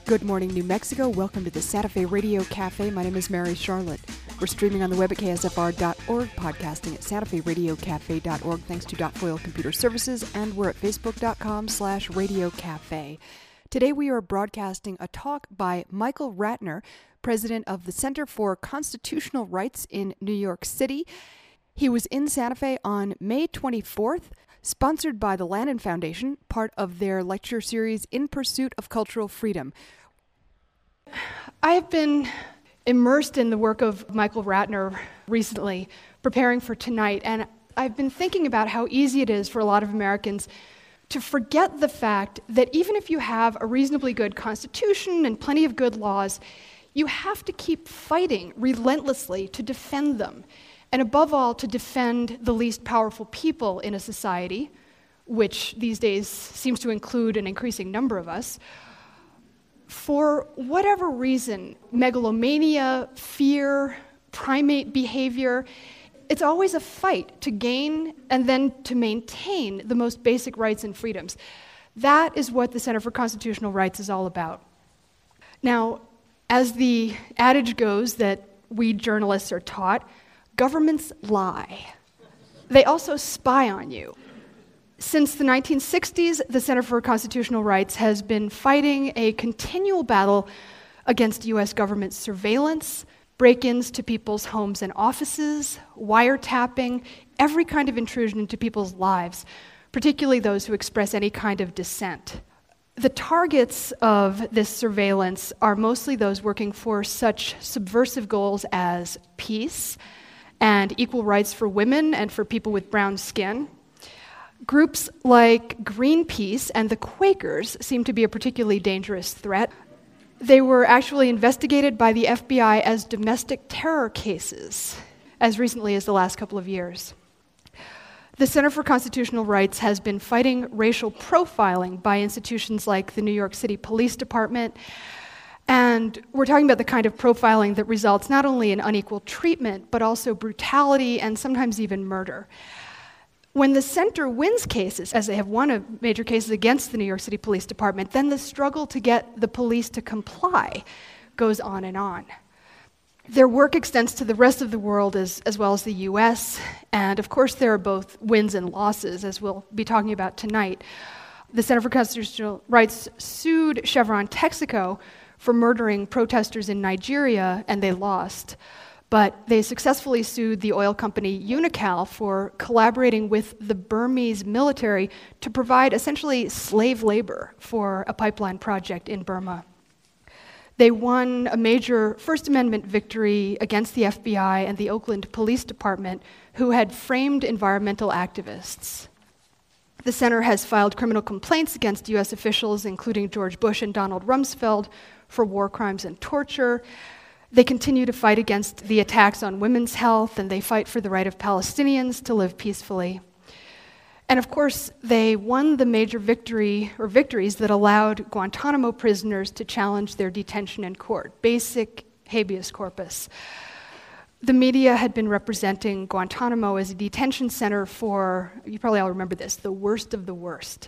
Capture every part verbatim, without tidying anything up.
Good morning, New Mexico. Welcome to the Santa Fe Radio Cafe. My name is Mary Charlotte. We're streaming on the web at K S F R dot org, podcasting at santa fe radio cafe dot org, thanks to Foil Computer Services, and we're at facebook.com slash radio cafe. Today we are broadcasting a talk by Michael Ratner, president of the Center for Constitutional Rights in New York City. He was in Santa Fe on May twenty-fourth, sponsored by the Lannan Foundation, part of their lecture series In Pursuit of Cultural Freedom. I've been immersed in the work of Michael Ratner recently, preparing for tonight, and I've been thinking about how easy it is for a lot of Americans to forget the fact that even if you have a reasonably good constitution and plenty of good laws, you have to keep fighting relentlessly to defend them, and above all, to defend the least powerful people in a society, which these days seems to include an increasing number of us. For whatever reason, megalomania, fear, primate behavior, it's always a fight to gain and then to maintain the most basic rights and freedoms. That is what the Center for Constitutional Rights is all about. Now, as the adage goes that we journalists are taught, governments lie. They also spy on you. Since the nineteen sixties, the Center for Constitutional Rights has been fighting a continual battle against U S government surveillance, break-ins to people's homes and offices, wiretapping, every kind of intrusion into people's lives, particularly those who express any kind of dissent. The targets of this surveillance are mostly those working for such subversive goals as peace and equal rights for women and for people with brown skin. Groups like Greenpeace and the Quakers seem to be a particularly dangerous threat. They were actually investigated by the F B I as domestic terror cases as recently as the last couple of years. The Center for Constitutional Rights has been fighting racial profiling by institutions like the New York City Police Department, and we're talking about the kind of profiling that results not only in unequal treatment, but also brutality and sometimes even murder. When the center wins cases, as they have won a major cases against the New York City Police Department, then the struggle to get the police to comply goes on and on. Their work extends to the rest of the world as, as well as the U S, and of course there are both wins and losses, as we'll be talking about tonight. The Center for Constitutional Rights sued Chevron Texaco for murdering protesters in Nigeria, and they lost. But they successfully sued the oil company Unocal for collaborating with the Burmese military to provide essentially slave labor for a pipeline project in Burma. They won a major First Amendment victory against the F B I and the Oakland Police Department, who had framed environmental activists. The center has filed criminal complaints against U S officials, including George Bush and Donald Rumsfeld, for war crimes and torture. They continue to fight against the attacks on women's health, and they fight for the right of Palestinians to live peacefully. And of course, they won the major victory or victories that allowed Guantanamo prisoners to challenge their detention in court, basic habeas corpus. The media had been representing Guantanamo as a detention center for, you probably all remember this, the worst of the worst.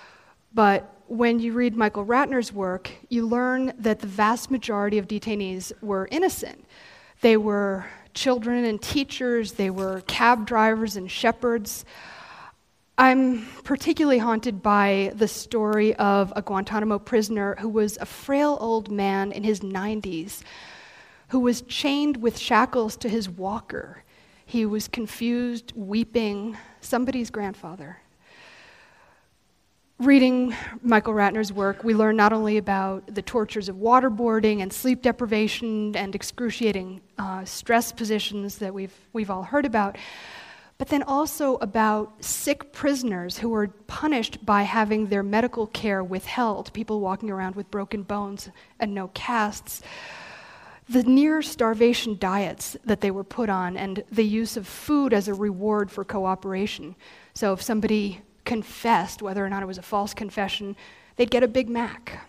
But when you read Michael Ratner's work, you learn that the vast majority of detainees were innocent. They were children and teachers, they were cab drivers and shepherds. I'm particularly haunted by the story of a Guantanamo prisoner who was a frail old man in his nineties, who was chained with shackles to his walker. He was confused, weeping, somebody's grandfather. Reading Michael Ratner's work, we learn not only about the tortures of waterboarding and sleep deprivation and excruciating uh, stress positions that we've we've all heard about, but then also about sick prisoners who were punished by having their medical care withheld, people walking around with broken bones and no casts, the near starvation diets that they were put on, and the use of food as a reward for cooperation. So if somebody confessed, whether or not it was a false confession, they'd get a Big Mac.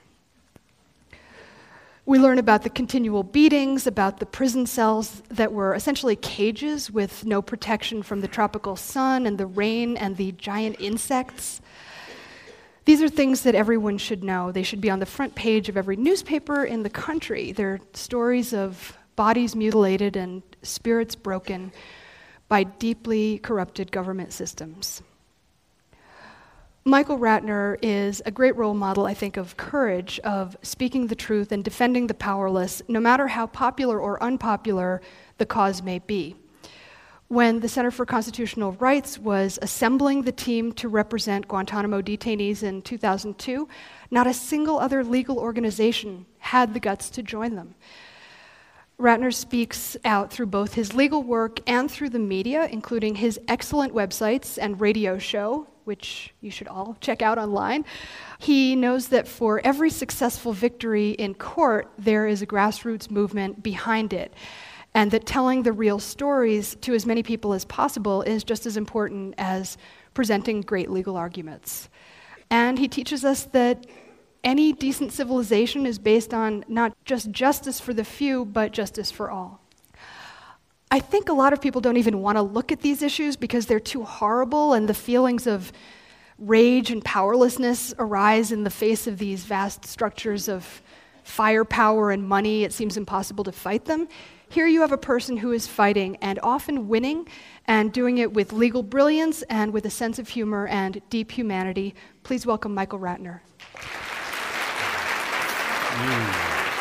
We learn about the continual beatings, about the prison cells that were essentially cages with no protection from the tropical sun and the rain and the giant insects. These are things that everyone should know. They should be on the front page of every newspaper in the country. They're stories of bodies mutilated and spirits broken by deeply corrupted government systems. Michael Ratner is a great role model, I think, of courage, of speaking the truth and defending the powerless, no matter how popular or unpopular the cause may be. When the Center for Constitutional Rights was assembling the team to represent Guantanamo detainees in two thousand two, not a single other legal organization had the guts to join them. Ratner speaks out through both his legal work and through the media, including his excellent websites and radio show, which you should all check out online. He knows that for every successful victory in court, there is a grassroots movement behind it, and that telling the real stories to as many people as possible is just as important as presenting great legal arguments. And he teaches us that any decent civilization is based on not just justice for the few, but justice for all. I think a lot of people don't even want to look at these issues because they're too horrible, and the feelings of rage and powerlessness arise in the face of these vast structures of firepower and money. It seems impossible to fight them. Here you have a person who is fighting and often winning, and doing it with legal brilliance and with a sense of humor and deep humanity. Please welcome Michael Ratner. Mm.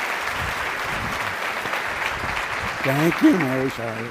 Thank you, Mary Charlotte.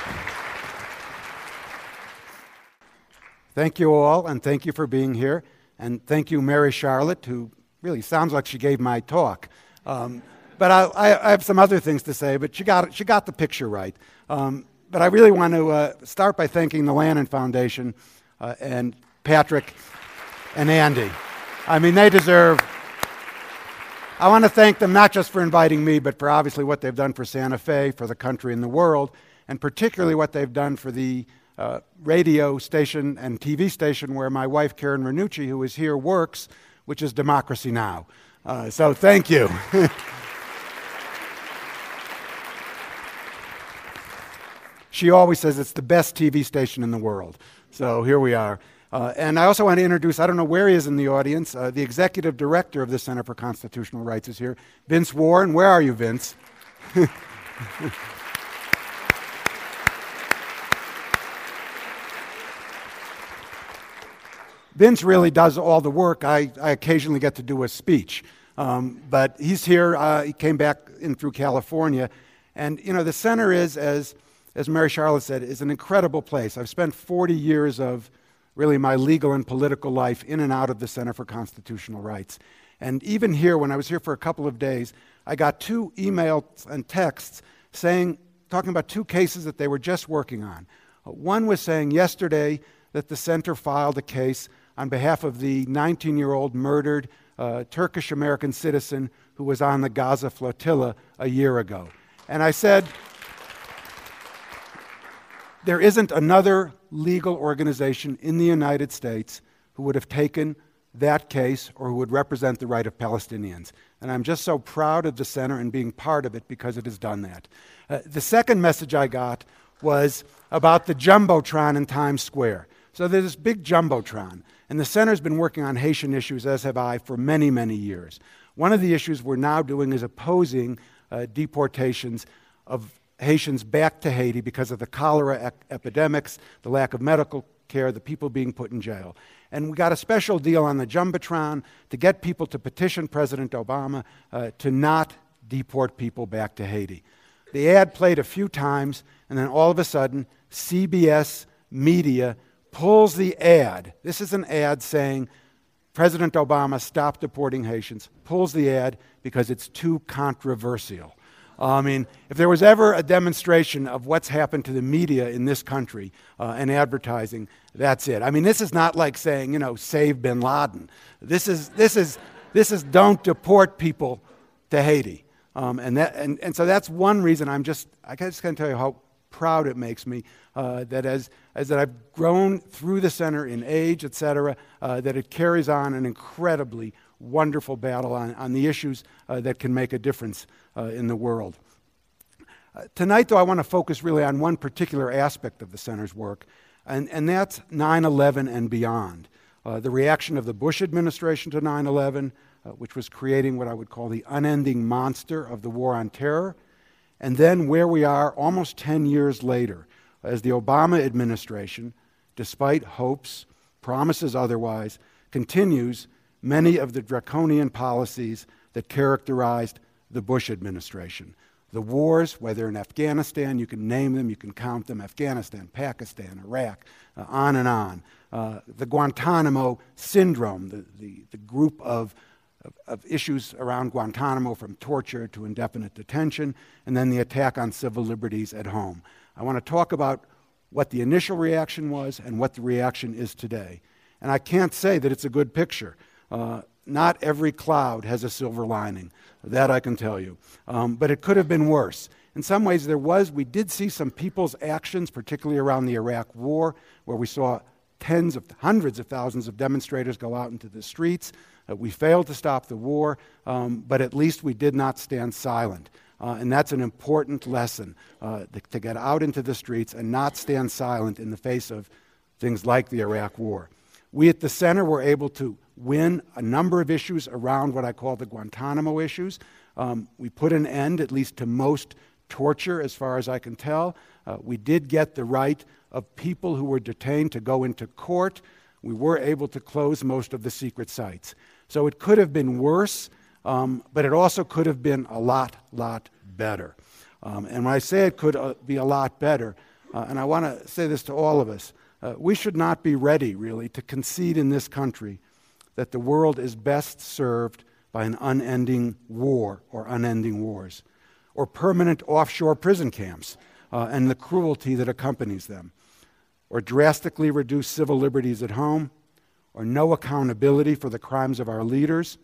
Thank you all, and thank you for being here. And thank you, Mary Charlotte, who really sounds like she gave my talk. Um, but I, I, I have some other things to say, but she got, she got the picture right. Um, but I really want to uh, start by thanking the Lannan Foundation uh, and Patrick and Andy. I mean, they deserve... I want to thank them not just for inviting me, but for obviously what they've done for Santa Fe, for the country and the world, and particularly what they've done for the uh, radio station and T V station where my wife, Karen Ranucci, who is here, works, which is Democracy Now! Uh, so thank you. She always says it's the best T V station in the world. So here we are. Uh, and I also want to introduce, I don't know where he is in the audience, uh, the executive director of the Center for Constitutional Rights is here, Vince Warren. Where are you, Vince? Vince really does all the work. I, I occasionally get to do a speech. Um, but he's here. Uh, he came back in through California. And, you know, the center is, as, as Mary Charlotte said, is an incredible place. I've spent forty years of really my legal and political life in and out of the Center for Constitutional Rights. And even here, when I was here for a couple of days, I got two emails and texts saying, talking about two cases that they were just working on. Uh, one was saying yesterday that the center filed a case on behalf of the nineteen-year-old murdered uh, Turkish-American citizen who was on the Gaza flotilla a year ago. And I said, there isn't another legal organization in the United States who would have taken that case or who would represent the right of Palestinians. And I'm just so proud of the center and being part of it because it has done that. Uh, the second message I got was about the Jumbotron in Times Square. So there's this big Jumbotron, and the center's been working on Haitian issues, as have I, for many, many years. One of the issues we're now doing is opposing uh, deportations of Haitians back to Haiti because of the cholera ec- epidemics, the lack of medical care, the people being put in jail. And we got a special deal on the Jumbotron to get people to petition President Obama uh, to not deport people back to Haiti. The ad played a few times, and then all of a sudden, C B S Media pulls the ad. This is an ad saying, President Obama, stop deporting Haitians, pulls the ad because it's too controversial. I mean, if there was ever a demonstration of what's happened to the media in this country uh, and advertising, that's it. I mean, this is not like saying, you know, save bin Laden. This is this is this is don't deport people to Haiti. Um, and that and, and so that's one reason I'm just I just can't tell you how proud it makes me uh, that as as that I've grown through the center in age, et cetera, uh, that it carries on an incredibly wonderful battle on, on the issues uh, that can make a difference uh, in the world. Uh, tonight, though, I want to focus really on one particular aspect of the center's work, and, and that's nine eleven and beyond. Uh, the reaction of the Bush administration to nine eleven, uh, which was creating what I would call the unending monster of the war on terror, and then where we are almost ten years later, as the Obama administration, despite hopes, promises otherwise, continues many of the draconian policies that characterized the Bush administration. The wars, whether in Afghanistan, you can name them, you can count them, Afghanistan, Pakistan, Iraq, uh, on and on. Uh, the Guantanamo syndrome, the, the, the group of, of, of issues around Guantanamo, from torture to indefinite detention, and then the attack on civil liberties at home. I want to talk about what the initial reaction was and what the reaction is today. And I can't say that it's a good picture. Uh, not every cloud has a silver lining. That I can tell you. Um, but it could have been worse. In some ways there was. We did see some people's actions, particularly around the Iraq War, where we saw tens of, hundreds of thousands of demonstrators go out into the streets. Uh, we failed to stop the war, um, but at least we did not stand silent. Uh, and that's an important lesson, uh, th- to get out into the streets and not stand silent in the face of things like the Iraq War. We at the Center were able to win a number of issues around what I call the Guantanamo issues. Um, we put an end, at least to most torture, as far as I can tell. Uh, we did get the right of people who were detained to go into court. We were able to close most of the secret sites. So it could have been worse, um, but it also could have been a lot, lot better. Um, and when I say it could uh, be a lot better, uh, and I want to say this to all of us, uh, we should not be ready, really, to concede in this country that the world is best served by an unending war or unending wars, or permanent offshore prison camps uh, and the cruelty that accompanies them, or drastically reduced civil liberties at home, or no accountability for the crimes of our leaders,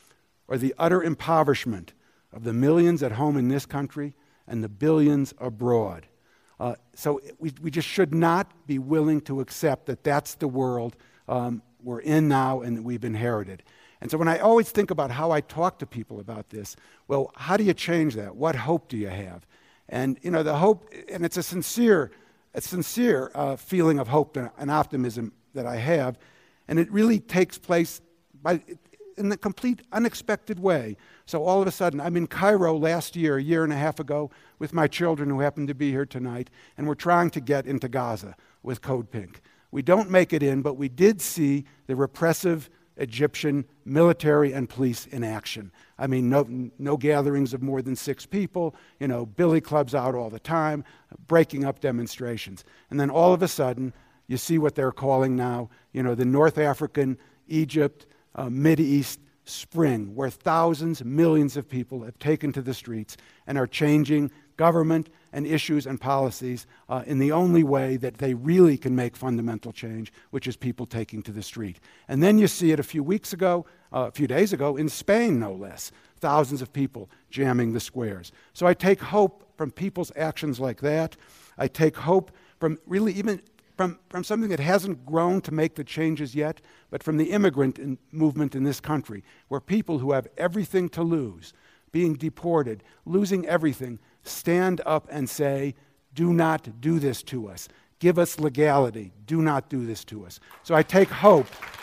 or the utter impoverishment of the millions at home in this country and the billions abroad. Uh, so we, we just should not be willing to accept that that's the world um, we're in now and that we've inherited. And so when I always think about how I talk to people about this, well, how do you change that? What hope do you have? And, you know, the hope, and it's a sincere, a sincere uh, feeling of hope and, and optimism that I have, and it really takes place by, in a complete unexpected way. So all of a sudden, I'm in Cairo last year, a year and a half ago, with my children who happen to be here tonight, and we're trying to get into Gaza with Code Pink. We don't make it in, but we did see the repressive Egyptian military and police in action. I mean, no, no gatherings of more than six people, you know, billy clubs out all the time, breaking up demonstrations. And then all of a sudden, you see what they're calling now, you know, the North African, Egypt, uh, Mideast Spring, where thousands, millions of people have taken to the streets and are changing government and issues and policies uh, in the only way that they really can make fundamental change, which is people taking to the street. And then you see it a few weeks ago, uh, a few days ago, in Spain, no less. Thousands of people jamming the squares. So I take hope from people's actions like that. I take hope from really even from, from something that hasn't grown to make the changes yet, but from the immigrant in, movement in this country, where people who have everything to lose, being deported, losing everything, stand up and say, do not do this to us. Give us legality. Do not do this to us. So I take hope.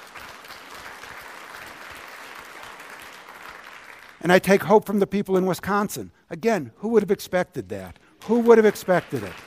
And I take hope from the people in Wisconsin. Again, who would have expected that? Who would have expected it?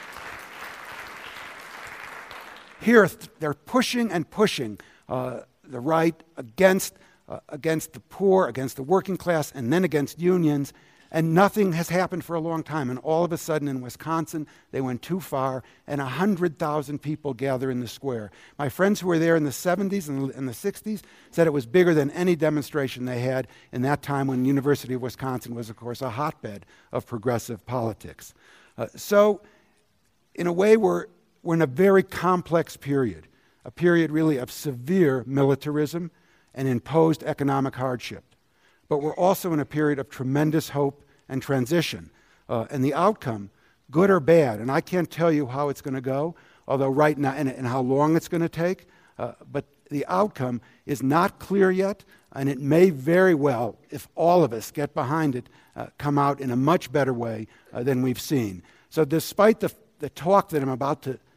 Here, they're pushing and pushing uh, the right against, uh, against the poor, against the working class, and then against unions. And nothing has happened for a long time. And all of a sudden in Wisconsin, they went too far, and one hundred thousand people gather in the square. My friends who were there in the seventies and in the sixties said it was bigger than any demonstration they had in that time when the University of Wisconsin was, of course, a hotbed of progressive politics. Uh, so, in a way, we're, we're in a very complex period, a period really of severe militarism and imposed economic hardship. But we're also in a period of tremendous hope and transition. Uh, and the outcome, good or bad, and I can't tell you how it's going to go, although right now, and, and how long it's going to take, uh, but the outcome is not clear yet, and it may very well, if all of us get behind it, uh, come out in a much better way uh, than we've seen. So despite the, the talk that I'm about to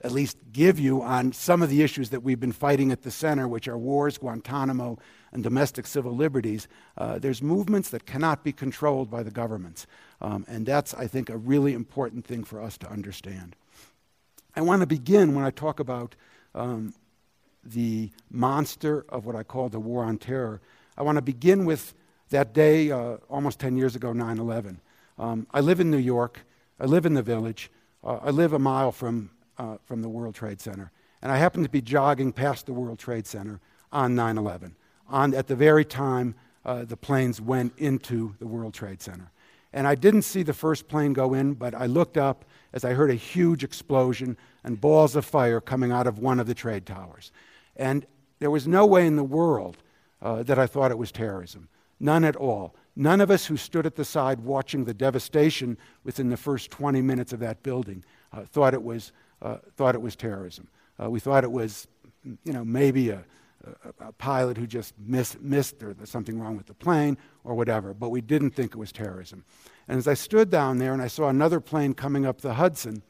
at least give you on some of the issues that we've been fighting at the center, which are wars, Guantanamo, and domestic civil liberties. Uh, there's movements that cannot be controlled by the governments. Um, and that's, I think, a really important thing for us to understand. I want to begin when I talk about um, the monster of what I call the war on terror. I want to begin with that day, uh, almost ten years ago, nine eleven. Um, I live in New York. I live in the Village. Uh, I live a mile from Uh, from the World Trade Center. And I happened to be jogging past the World Trade Center on nine eleven, on, at the very time uh, the planes went into the World Trade Center. And I didn't see the first plane go in, but I looked up as I heard a huge explosion and balls of fire coming out of one of the trade towers. And there was no way in the world uh, that I thought it was terrorism. None at all. None of us who stood at the side watching the devastation within the first twenty minutes of that building uh, thought it was Uh, thought it was terrorism. Uh, we thought it was, you know, maybe a, a, a pilot who just miss, missed or there's something wrong with the plane or whatever, but we didn't think it was terrorism. And as I stood down there and I saw another plane coming up the Hudson,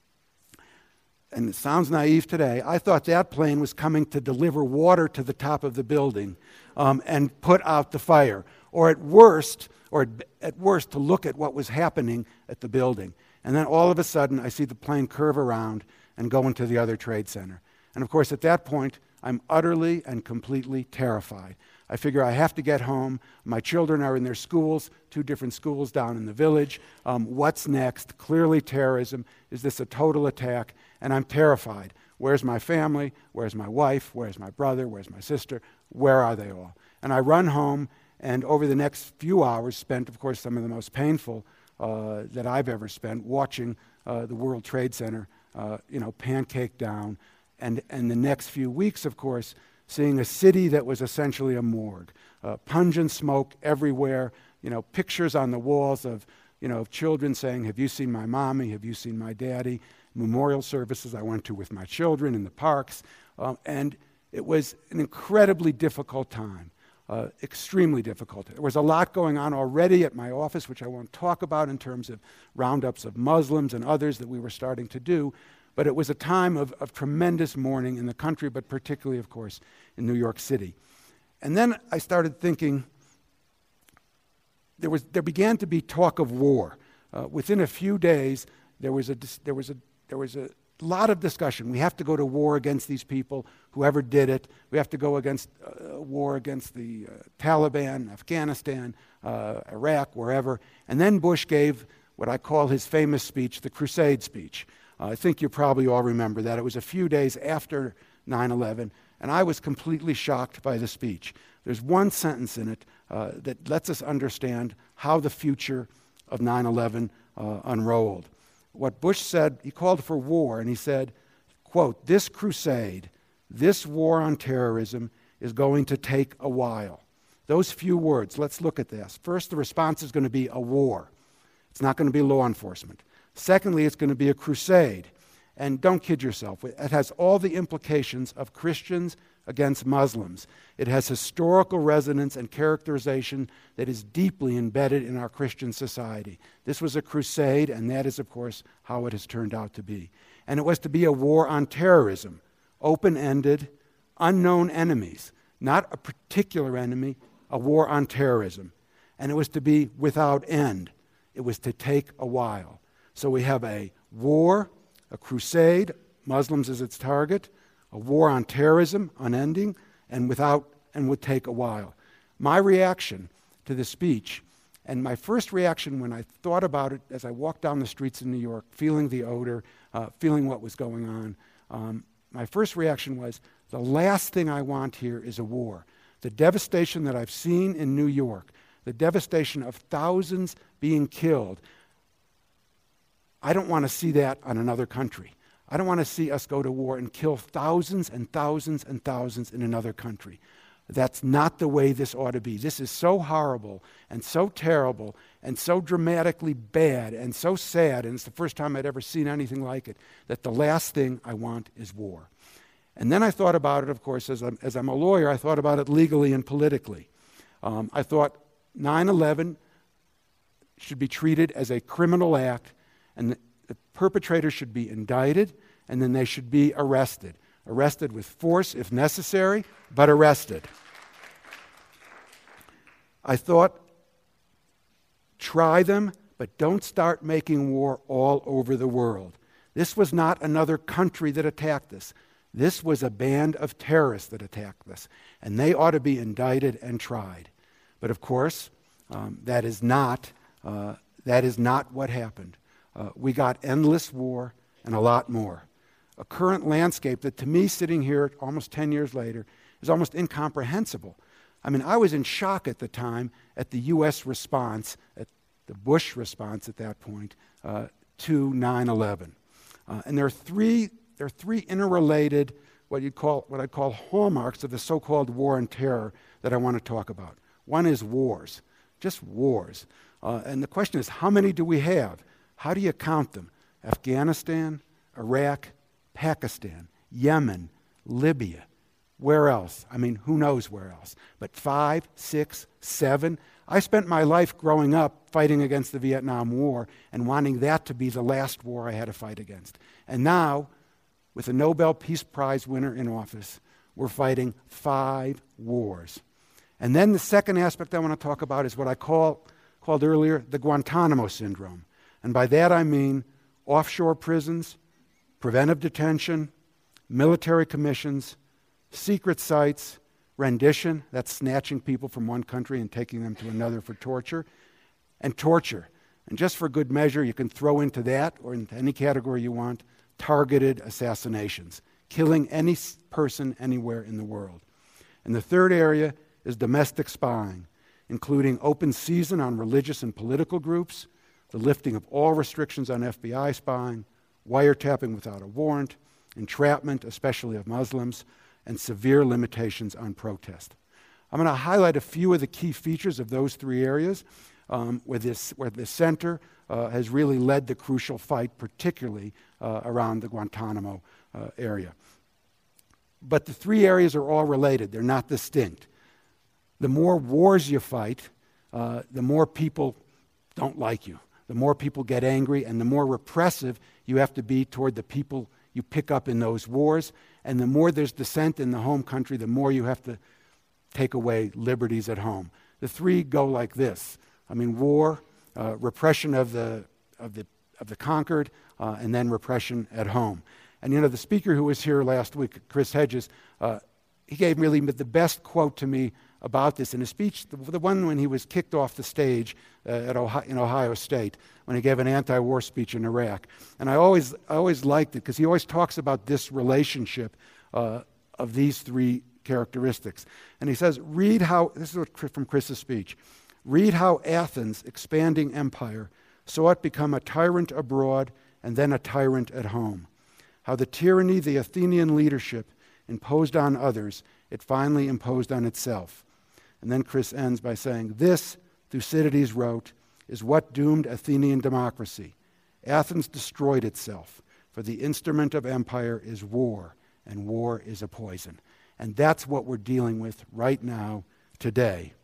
and it sounds naive today, I thought that plane was coming to deliver water to the top of the building um, and put out the fire, or at worst, or at, at worst, to look at what was happening at the building. And then all of a sudden, I see the plane curve around and go into the other trade center. And of course, at that point, I'm utterly and completely terrified. I figure I have to get home. My children are in their schools, two different schools down in the Village. Um, what's next? Clearly terrorism. Is this a total attack? And I'm terrified. Where's my family? Where's my wife? Where's my brother? Where's my sister? Where are they all? And I run home, and over the next few hours, spent, of course, some of the most painful Uh, that I've ever spent watching uh, the World Trade Center, uh, you know, pancake down, and and the next few weeks, of course, seeing a city that was essentially a morgue, uh, pungent smoke everywhere, you know, pictures on the walls of, you know, of children saying, "Have you seen my mommy? Have you seen my daddy?" Memorial services I went to with my children in the parks, um, and it was an incredibly difficult time. Uh, extremely difficult. There was a lot going on already at my office, which I won't talk about in terms of roundups of Muslims and others that we were starting to do, but it was a time of, of tremendous mourning in the country, but particularly, of course, in New York City. And then I started thinking, there was there began to be talk of war. Uh, within a few days, there was a there was a there was a lot of discussion. We have to go to war against these people, whoever did it. We have to go against uh, war against the uh, Taliban, Afghanistan, uh, Iraq, wherever. And then Bush gave what I call his famous speech, the Crusade speech. Uh, I think you probably all remember that. It was a few days after nine eleven, and I was completely shocked by the speech. There's one sentence in it uh, that lets us understand how the future of nine eleven uh, unrolled. What Bush said, he called for war, and he said, quote, "This crusade, this war on terrorism is going to take a while." Those few words, let's look at this. First, the response is going to be a war. It's not going to be law enforcement. Secondly, it's going to be a crusade. And don't kid yourself, it has all the implications of Christians against Muslims. It has historical resonance and characterization that is deeply embedded in our Christian society. This was a crusade, and that is, of course, how it has turned out to be. And it was to be a war on terrorism, open-ended, unknown enemies, not a particular enemy, a war on terrorism. And it was to be without end. It was to take a while. So we have a war, a crusade, Muslims as its target, a war on terrorism, unending, and without and would take a while. My reaction to the speech, and my first reaction when I thought about it as I walked down the streets in New York, feeling the odor, uh, feeling what was going on, um, my first reaction was, the last thing I want here is a war. The devastation that I've seen in New York, the devastation of thousands being killed, I don't want to see that on another country. I don't want to see us go to war and kill thousands and thousands and thousands in another country. That's not the way this ought to be. This is so horrible and so terrible and so dramatically bad and so sad, and it's the first time I'd ever seen anything like it, that the last thing I want is war. And then I thought about it, of course, as I'm, as I'm a lawyer, I thought about it legally and politically. Um, I thought nine eleven should be treated as a criminal act, and the, the perpetrator should be indicted, and then they should be arrested. Arrested with force if necessary, but arrested. I thought, try them, but don't start making war all over the world. This was not another country that attacked us. This was a band of terrorists that attacked us, and they ought to be indicted and tried. But of course, um, that is not uh, that is not what happened. Uh, we got endless war and a lot more. A current landscape that, to me, sitting here almost ten years later, is almost incomprehensible. I mean, I was in shock at the time at the U S response, at the Bush response at that point, uh, to nine eleven. Uh, and there are three there are three interrelated, what you call what I call hallmarks of the so-called war on terror that I want to talk about. One is wars, just wars. Uh, and the question is, how many do we have? How do you count them? Afghanistan, Iraq, Pakistan, Yemen, Libya. Where else? I mean, who knows where else? But five, six, seven. I spent my life growing up fighting against the Vietnam War and wanting that to be the last war I had to fight against. And now, with a Nobel Peace Prize winner in office, we're fighting five wars. And then the second aspect I want to talk about is what I call, called earlier the Guantanamo Syndrome. And by that I mean offshore prisons, preventive detention, military commissions, secret sites, rendition, that's snatching people from one country and taking them to another for torture, and torture. And just for good measure, you can throw into that, or into any category you want, targeted assassinations, killing any person anywhere in the world. And the third area is domestic spying, including open season on religious and political groups, the lifting of all restrictions on F B I spying, wiretapping without a warrant, entrapment, especially of Muslims, and severe limitations on protest. I'm going to highlight a few of the key features of those three areas um, where, this, where the center uh, has really led the crucial fight, particularly uh, around the Guantanamo uh, area. But the three areas are all related. They're not distinct. The more wars you fight, uh, the more people don't like you. The more people get angry, and the more repressive you have to be toward the people you pick up in those wars. And the more there's dissent in the home country, the more you have to take away liberties at home. The three go like this. I mean, war, uh, repression of the of the of the conquered, uh, and then repression at home. And you know, the speaker who was here last week, Chris Hedges, uh, he gave really the best quote to me about this in a speech, the, the one when he was kicked off the stage uh, at Ohio, in Ohio State, when he gave an anti-war speech in Iraq. And I always, I always liked it because he always talks about this relationship uh, of these three characteristics. And he says, read how, this is what, from Chris's speech, read how Athens, expanding empire, saw it become a tyrant abroad and then a tyrant at home. How the tyranny the Athenian leadership imposed on others, it finally imposed on itself. And then Chris ends by saying, this, Thucydides wrote, is what doomed Athenian democracy. Athens destroyed itself, for the instrument of empire is war, and war is a poison. And that's what we're dealing with right now, today.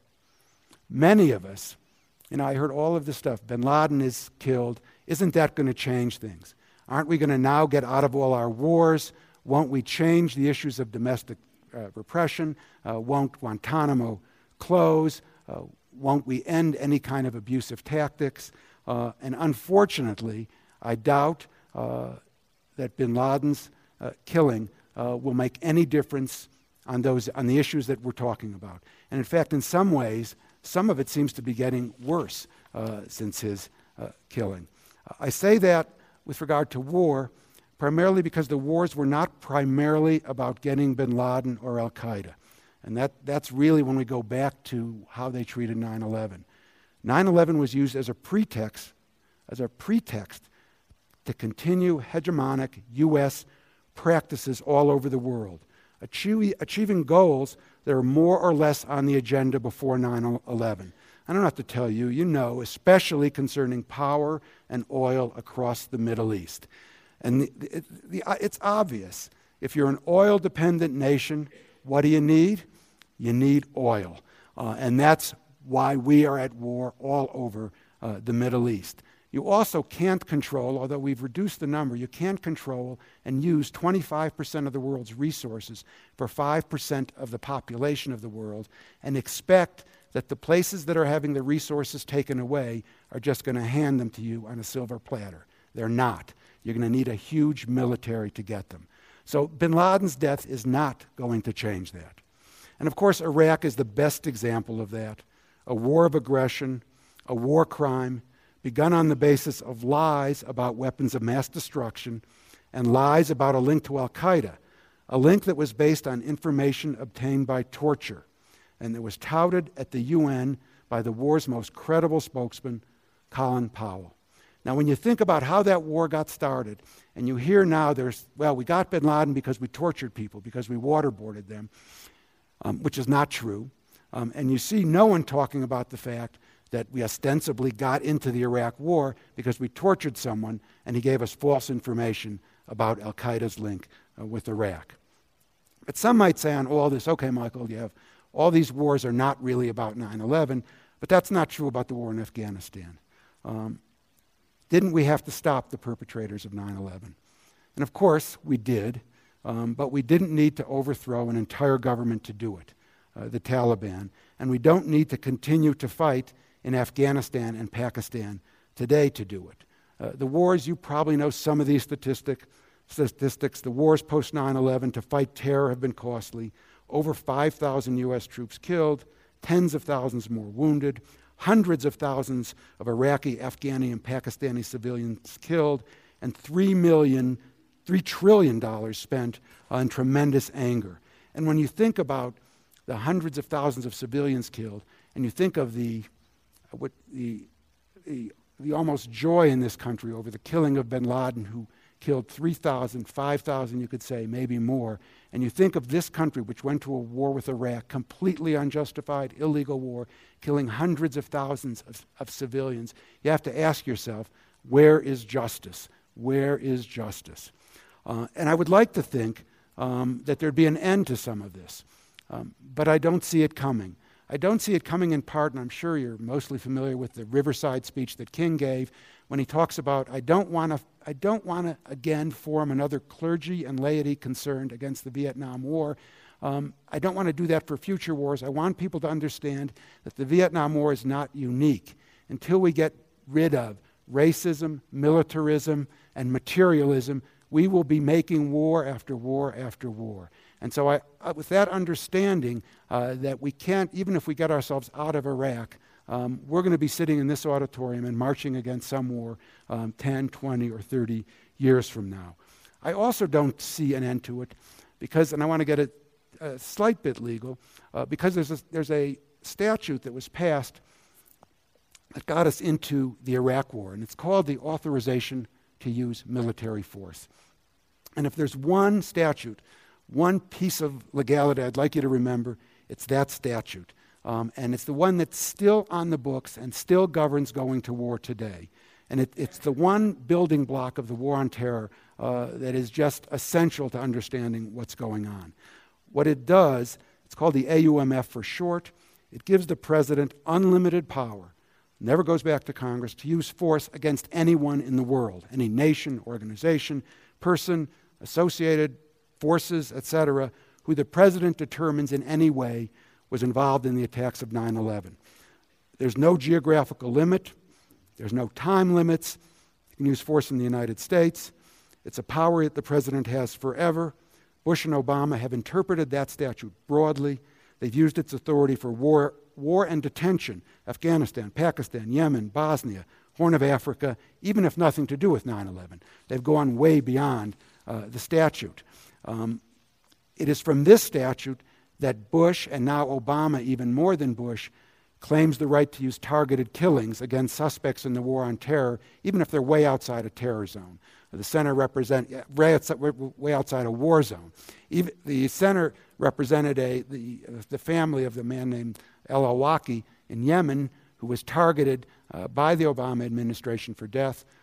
Many of us, you know, I heard all of this stuff, bin Laden is killed, isn't that going to change things? Aren't we going to now get out of all our wars? Won't we change the issues of domestic uh, repression? Uh, won't Guantanamo close? Uh, won't we end any kind of abusive tactics? Uh, and unfortunately, I doubt uh, that bin Laden's uh, killing uh, will make any difference on those on the issues that we're talking about. And in fact, in some ways, some of it seems to be getting worse uh, since his uh, killing. I say that with regard to war, primarily because the wars were not primarily about getting bin Laden or al-Qaeda. And that, that's really when we go back to how they treated nine eleven. nine eleven was used as a pretext, as a pretext to continue hegemonic U S practices all over the world, achieve, achieving goals that are more or less on the agenda before nine eleven. I don't have to tell you, you know, especially concerning power and oil across the Middle East. And the, the, the, it's obvious. If you're an oil-dependent nation, what do you need? You need oil. Uh, and that's why we are at war all over uh, the Middle East. You also can't control, although we've reduced the number, you can't control and use twenty-five percent of the world's resources for five percent of the population of the world and expect that the places that are having the resources taken away are just going to hand them to you on a silver platter. They're not. You're going to need a huge military to get them. So bin Laden's death is not going to change that. And of course, Iraq is the best example of that. A war of aggression, a war crime, begun on the basis of lies about weapons of mass destruction and lies about a link to al-Qaeda, a link that was based on information obtained by torture and that was touted at the U N by the war's most credible spokesman, Colin Powell. Now, when you think about how that war got started, and you hear now there's, well, we got bin Laden because we tortured people, because we waterboarded them, um, which is not true, um, and you see no one talking about the fact that we ostensibly got into the Iraq war because we tortured someone and he gave us false information about al-Qaeda's link uh, with Iraq. But some might say on all this, okay, Michael, you have all these wars are not really about nine eleven, but that's not true about the war in Afghanistan. Um, didn't we have to stop the perpetrators of nine eleven? And of course, we did, um, but we didn't need to overthrow an entire government to do it, uh, the Taliban, and we don't need to continue to fight in Afghanistan and Pakistan today to do it. Uh, the wars, you probably know some of these statistic, statistics. The wars post nine eleven to fight terror have been costly. Over five thousand U S troops killed, tens of thousands more wounded, hundreds of thousands of Iraqi, Afghani, and Pakistani civilians killed, and three million, three trillion dollars spent on tremendous anger. And when you think about the hundreds of thousands of civilians killed, and you think of the what the, the the almost joy in this country over the killing of bin Laden, who killed three thousand, five thousand, you could say, maybe more, and you think of this country, which went to a war with Iraq, completely unjustified, illegal war, killing hundreds of thousands of, of civilians, you have to ask yourself, where is justice? Where is justice? Uh, and I would like to think um, that there'd be an end to some of this, um, but I don't see it coming. I don't see it coming in part, and I'm sure you're mostly familiar with the Riverside speech that King gave when he talks about, I don't want to I don't want to again form another clergy and laity concerned against the Vietnam War. Um, I don't want to do that for future wars. I want people to understand that the Vietnam War is not unique. Until we get rid of racism, militarism, and materialism, we will be making war after war after war. And so I, uh, with that understanding uh, that we can't, even if we get ourselves out of Iraq, um, we're going to be sitting in this auditorium and marching against some war um, ten, twenty, or thirty years from now. I also don't see an end to it because, and I want to get it a slight bit legal, uh, because there's a, there's a statute that was passed that got us into the Iraq War, and it's called the Authorization to Use Military Force. And if there's one statute, one piece of legality I'd like you to remember, it's that statute. Um, and it's the one that's still on the books and still governs going to war today. And it, it's the one building block of the war on terror uh, that is just essential to understanding what's going on. What it does, it's called the A U M F for short, it gives the president unlimited power, never goes back to Congress, to use force against anyone in the world, any nation, organization, person, associated forces, et cetera, who the president determines in any way was involved in the attacks of nine eleven. There's no geographical limit. There's no time limits. You can use force in the United States. It's a power that the president has forever. Bush and Obama have interpreted that statute broadly. They've used its authority for war, war and detention, Afghanistan, Pakistan, Yemen, Bosnia, Horn of Africa, even if nothing to do with nine eleven. They've gone way beyond uh, the statute. Um, it is from this statute that Bush, and now Obama even more than Bush, claims the right to use targeted killings against suspects in the war on terror, even if they're way outside a terror zone. The center represent way outside a war zone. Even the center represented a the, the family of the man named al-Awlaki in Yemen, who was targeted uh, by the Obama administration for death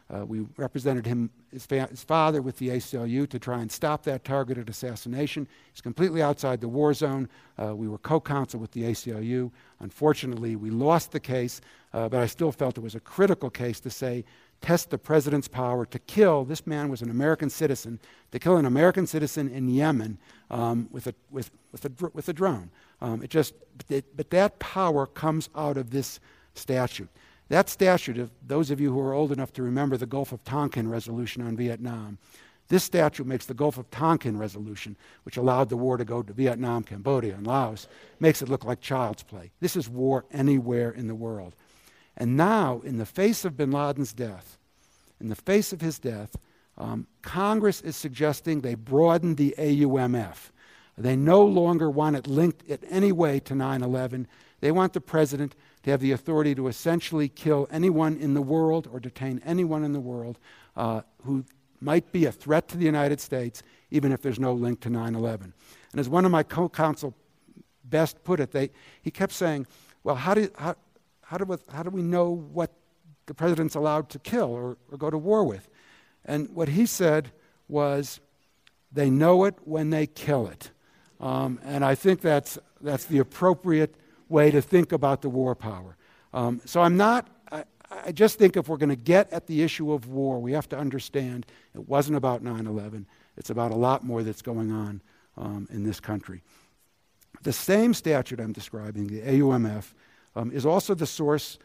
Uh, we represented him, his, fa- his father, with the A C L U to try and stop that targeted assassination. He's completely outside the war zone. Uh, we were co-counsel with the A C L U. Unfortunately, we lost the case, uh, but I still felt it was a critical case to say, test the president's power to kill. This man was an American citizen, to kill an American citizen in Yemen um, with, a, with, with, a, dr- with a drone. Um, it just, it, but that power comes out of this statute. That statute, if those of you who are old enough to remember the Gulf of Tonkin resolution on Vietnam, this statute makes the Gulf of Tonkin resolution, which allowed the war to go to Vietnam, Cambodia, and Laos, makes it look like child's play. This is war anywhere in the world. And now, in the face of bin Laden's death, in the face of his death, um, Congress is suggesting they broaden the A U M F. They no longer want it linked in any way to nine eleven. They want the president to have the authority to essentially kill anyone in the world or detain anyone in the world uh, who might be a threat to the United States, even if there's no link to nine eleven. And as one of my co-counsel best put it, they, he kept saying, well, how do, how, how, do we, how do we know what the president's allowed to kill or, or go to war with? And what he said was, they know it when they kill it. Um, and I think that's, that's the appropriate way to think about the war power. Um, so I'm not, I, I just think if we're going to get at the issue of war, we have to understand it wasn't about nine eleven. It's about a lot more that's going on um, in this country. The same statute I'm describing, the A U M F, um, is also the source,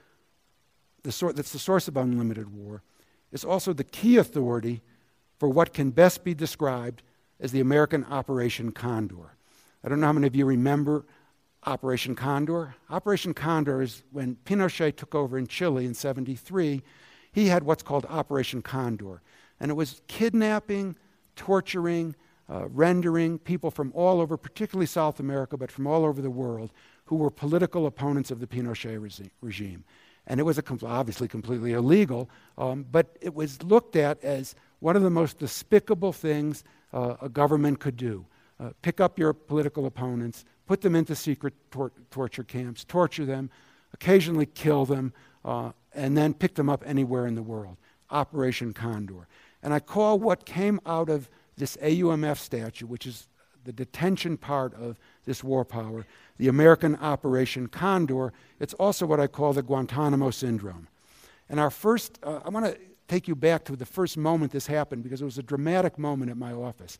the sor- that's the source of unlimited war. It's also the key authority for what can best be described as the American Operation Condor. I don't know how many of you remember Operation Condor. Operation Condor is when Pinochet took over in Chile in seventy-three, he had what's called Operation Condor. And it was kidnapping, torturing, uh, rendering people from all over, particularly South America, but from all over the world, who were political opponents of the Pinochet resi- regime. And it was a com- obviously completely illegal, um, but it was looked at as one of the most despicable things uh, a government could do. Uh, pick up your political opponents, put them into secret tor- torture camps, torture them, occasionally kill them, uh, and then pick them up anywhere in the world. Operation Condor. And I call what came out of this A U M F statute, which is the detention part of this war power, the American Operation Condor. It's also what I call the Guantanamo Syndrome. And our first, uh, I want to take you back to the first moment this happened, because it was a dramatic moment at my office.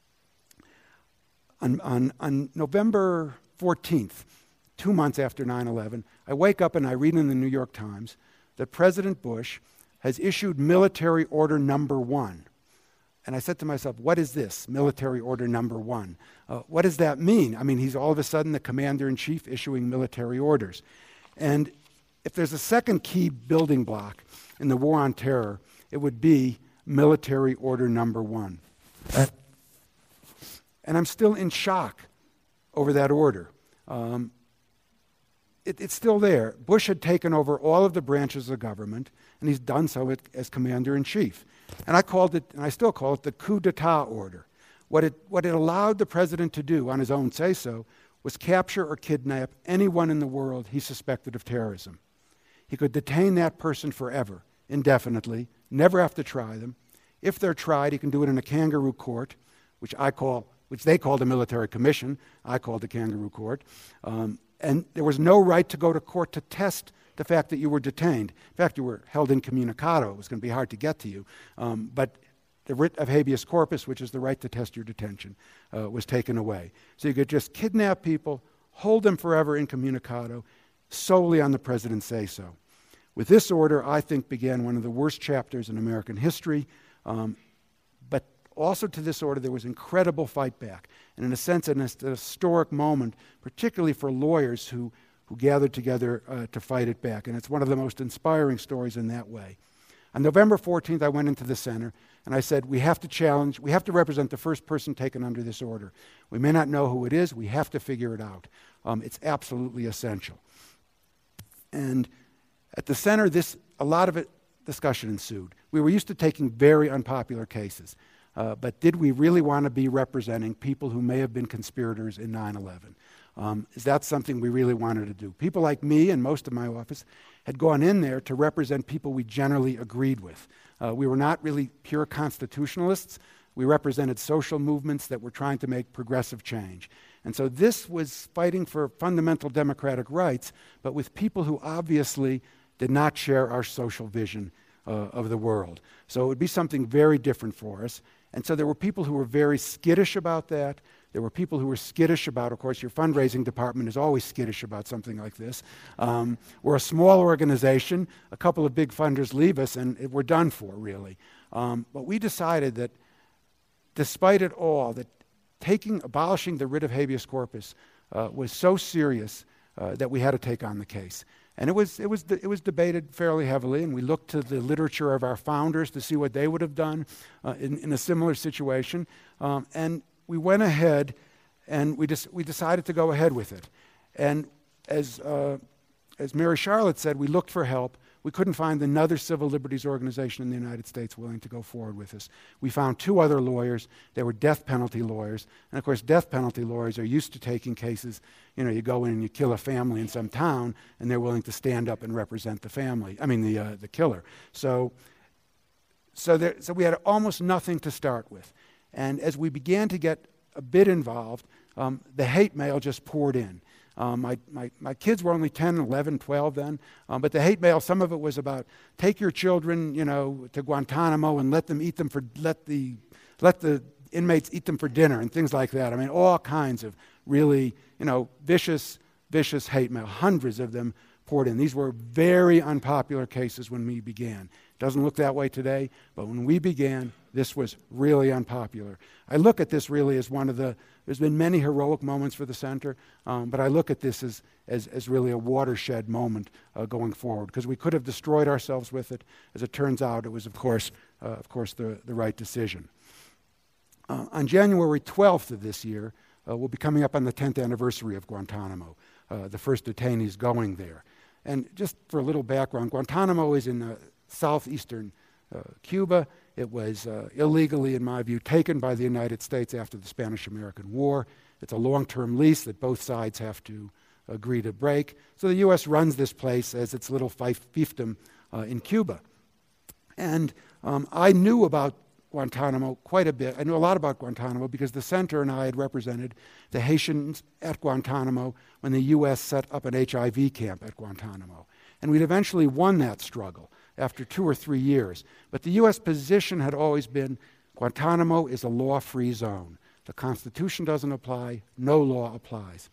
On, on, on November fourteenth, two months after nine eleven, I wake up and I read in the New York Times that President Bush has issued military order number one. And I said to myself, what is this, military order number one? Uh, what does that mean? I mean, he's all of a sudden the commander-in-chief issuing military orders. And if there's a second key building block in the war on terror, it would be military order number one. Uh, And I'm still in shock over that order. Um, it, it's still there. Bush had taken over all of the branches of government, and he's done so as commander-in-chief. And I called it, and I still call it, the coup d'etat order. What it, what it allowed the president to do, on his own say-so, was capture or kidnap anyone in the world he suspected of terrorism. He could detain that person forever, indefinitely, never have to try them. If they're tried, he can do it in a kangaroo court, which I call which they called a military commission. I called the kangaroo court. Um, and there was no right to go to court to test the fact that you were detained. In fact, you were held incommunicado. It was going to be hard to get to you. Um, but the writ of habeas corpus, which is the right to test your detention, uh, was taken away. So you could just kidnap people, hold them forever incommunicado, solely on the president's say-so. With this order, I think, began one of the worst chapters in American history. Um, but Also to this order, there was incredible fight back, and in a sense, an historic moment, particularly for lawyers who, who gathered together uh, to fight it back. And it's one of the most inspiring stories in that way. On November fourteenth, I went into the center, and I said, we have to challenge, we have to represent the first person taken under this order. We may not know who it is, we have to figure it out. Um, it's absolutely essential. And at the center, this a lot of it, discussion ensued. We were used to taking very unpopular cases. Uh, but did we really want to be representing people who may have been conspirators in nine eleven? Um, is that something we really wanted to do? People like me and most of my office had gone in there to represent people we generally agreed with. Uh, we were not really pure constitutionalists. We represented social movements that were trying to make progressive change. And so this was fighting for fundamental democratic rights, but with people who obviously did not share our social vision uh, of the world. So it would be something very different for us. And so there were people who were very skittish about that. There were people who were skittish about, of course, your fundraising department is always skittish about something like this. Um, we're a small organization. A couple of big funders leave us, and it, we're done for, really. Um, but we decided that despite it all, that taking, abolishing the writ of habeas corpus uh, was so serious uh, that we had to take on the case. And it was, it, was de- it was debated fairly heavily, and we looked to the literature of our founders to see what they would have done uh, in, in a similar situation. Um, and we went ahead, and we, des- we decided to go ahead with it. And as, uh, as Mary Charlotte said, we looked for help. We couldn't find another civil liberties organization in the United States willing to go forward with us. We found two other lawyers. They were death penalty lawyers. And of course, death penalty lawyers are used to taking cases. You know, you go in and you kill a family in some town, and they're willing to stand up and represent the family, I mean, the, uh, the killer. So, so, there, so we had almost nothing to start with. And as we began to get a bit involved, um, the hate mail just poured in. Um, my, my, my kids were only ten, eleven, twelve then, um, but the hate mail, some of it was about take your children, you know, to Guantanamo and let them eat them for, let the, let the inmates eat them for dinner and things like that. I mean, all kinds of really, you know, vicious, vicious hate mail. Hundreds of them poured in. These were very unpopular cases when we began. Doesn't look that way today, but when we began, this was really unpopular. I look at this really as one of the, there's been many heroic moments for the center, um, but I look at this as, as, as really a watershed moment uh, going forward, because we could have destroyed ourselves with it. As it turns out, it was, of course, uh, of course the, the right decision. Uh, on January twelfth of this year, uh, we'll be coming up on the tenth anniversary of Guantanamo, uh, the first detainees going there. And just for a little background, Guantanamo is in uh, southeastern uh, Cuba. It was uh, illegally, in my view, taken by the United States after the Spanish-American War. It's a long-term lease that both sides have to agree to break. So the U S runs this place as its little fiefdom uh, in Cuba. And um, I knew about Guantanamo quite a bit. I knew a lot about Guantanamo because the center and I had represented the Haitians at Guantanamo when the U S set up an H I V camp at Guantanamo. And we'd eventually won that struggle after two or three years. But the U S position had always been Guantanamo is a law-free zone. The Constitution doesn't apply, no law applies.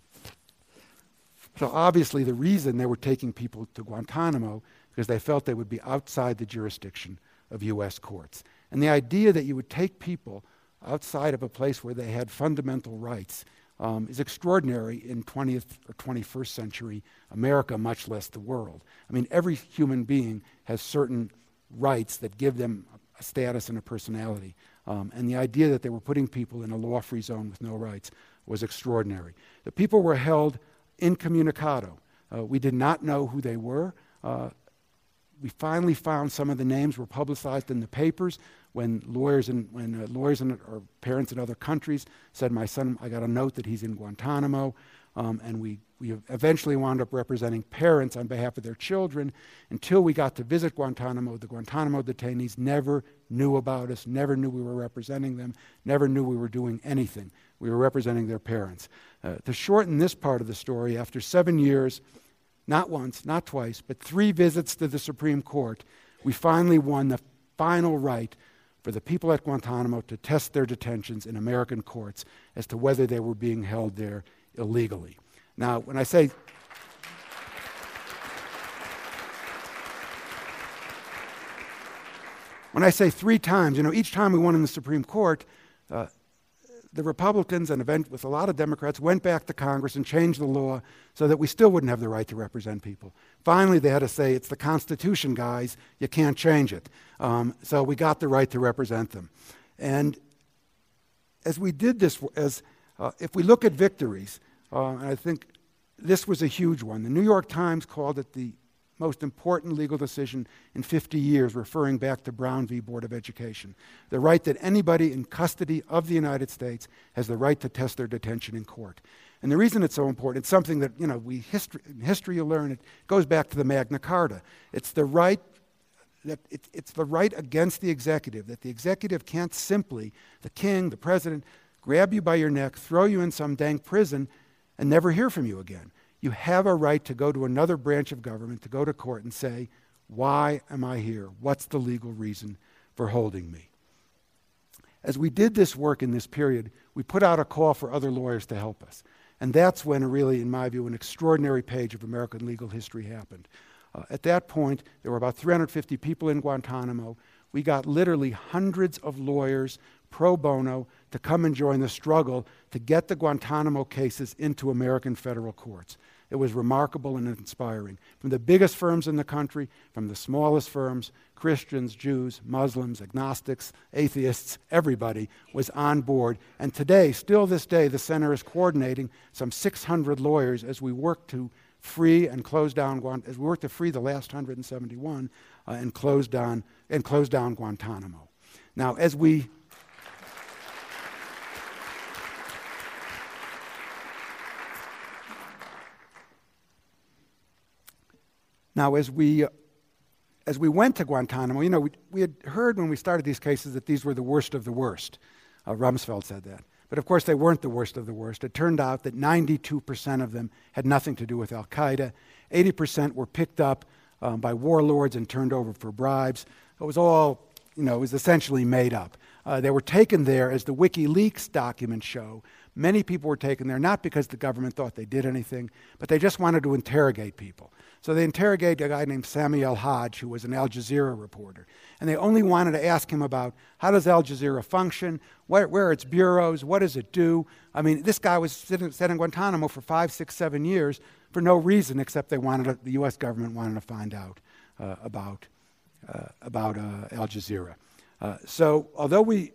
So obviously the reason they were taking people to Guantanamo because they felt they would be outside the jurisdiction of U S courts. And the idea that you would take people outside of a place where they had fundamental rights um, is extraordinary in twentieth or twenty-first century America, much less the world. I mean, every human being has certain rights that give them a status and a personality. Um, and the idea that they were putting people in a law-free zone with no rights was extraordinary. The people were held incommunicado. Uh, we did not know who they were. Uh, we finally found some of the names were publicized in the papers when lawyers and when uh, lawyers and or parents in other countries said, "My son, I got a note that he's in Guantanamo," um, and we we eventually wound up representing parents on behalf of their children. Until we got to visit Guantanamo, the Guantanamo detainees never knew about us, never knew we were representing them, never knew we were doing anything. We were representing their parents. Uh, to shorten this part of the story, after seven years, not once, not twice, but three visits to the Supreme Court, we finally won the final right for the people at Guantanamo to test their detentions in American courts as to whether they were being held there illegally. Now, when I say when I say three times, you know, each time we won in the Supreme Court, uh, the Republicans and event with a lot of Democrats went back to Congress and changed the law so that we still wouldn't have the right to represent people. Finally, they had to say, it's the Constitution, guys. You can't change it. Um, so we got the right to represent them. And as we did this, as uh, if we look at victories, uh, and I think this was a huge one. The New York Times called it the most important legal decision in fifty years, referring back to Brown v. Board of Education. The right that anybody in custody of the United States has the right to test their detention in court. And the reason it's so important, it's something that, you know, we history, in history you learn, it goes back to the Magna Carta. It's the right that it, it's the right against the executive, that the executive can't simply, the king, the president, grab you by your neck, throw you in some dank prison, and never hear from you again. You have a right to go to another branch of government, to go to court and say, why am I here? What's the legal reason for holding me? As we did this work in this period, we put out a call for other lawyers to help us. And that's when, really, in my view, an extraordinary page of American legal history happened. Uh, at that point, there were about three hundred fifty people in Guantanamo. We got literally hundreds of lawyers pro bono to come and join the struggle to get the Guantanamo cases into American federal courts. It was remarkable and inspiring. From the biggest firms in the country, from the smallest firms, Christians, Jews, Muslims, agnostics, atheists, everybody was on board. And today, still this day, the center is coordinating some six hundred lawyers as we work to free and close down, as we work to free the last one hundred seventy-one uh, and close down and close down Guantanamo. Now, as we Now, as we, uh, as we went to Guantanamo, you know, we, we had heard when we started these cases that these were the worst of the worst. Uh, Rumsfeld said that. But of course, they weren't the worst of the worst. It turned out that ninety-two percent of them had nothing to do with al-Qaeda. eighty percent were picked up um, by warlords and turned over for bribes. It was all, you know, it was essentially made up. Uh, they were taken there, as the WikiLeaks documents show. Many people were taken there not because the government thought they did anything, but they just wanted to interrogate people. So they interrogated a guy named Sami El-Hajj, who was an Al Jazeera reporter. And they only wanted to ask him about how does Al Jazeera function, where, where are its bureaus, what does it do? I mean, this guy was sitting, sitting in Guantanamo for five, six, seven years for no reason except they wanted to, the U S government wanted to find out uh, about, uh, about uh, Al Jazeera. Uh, so although we,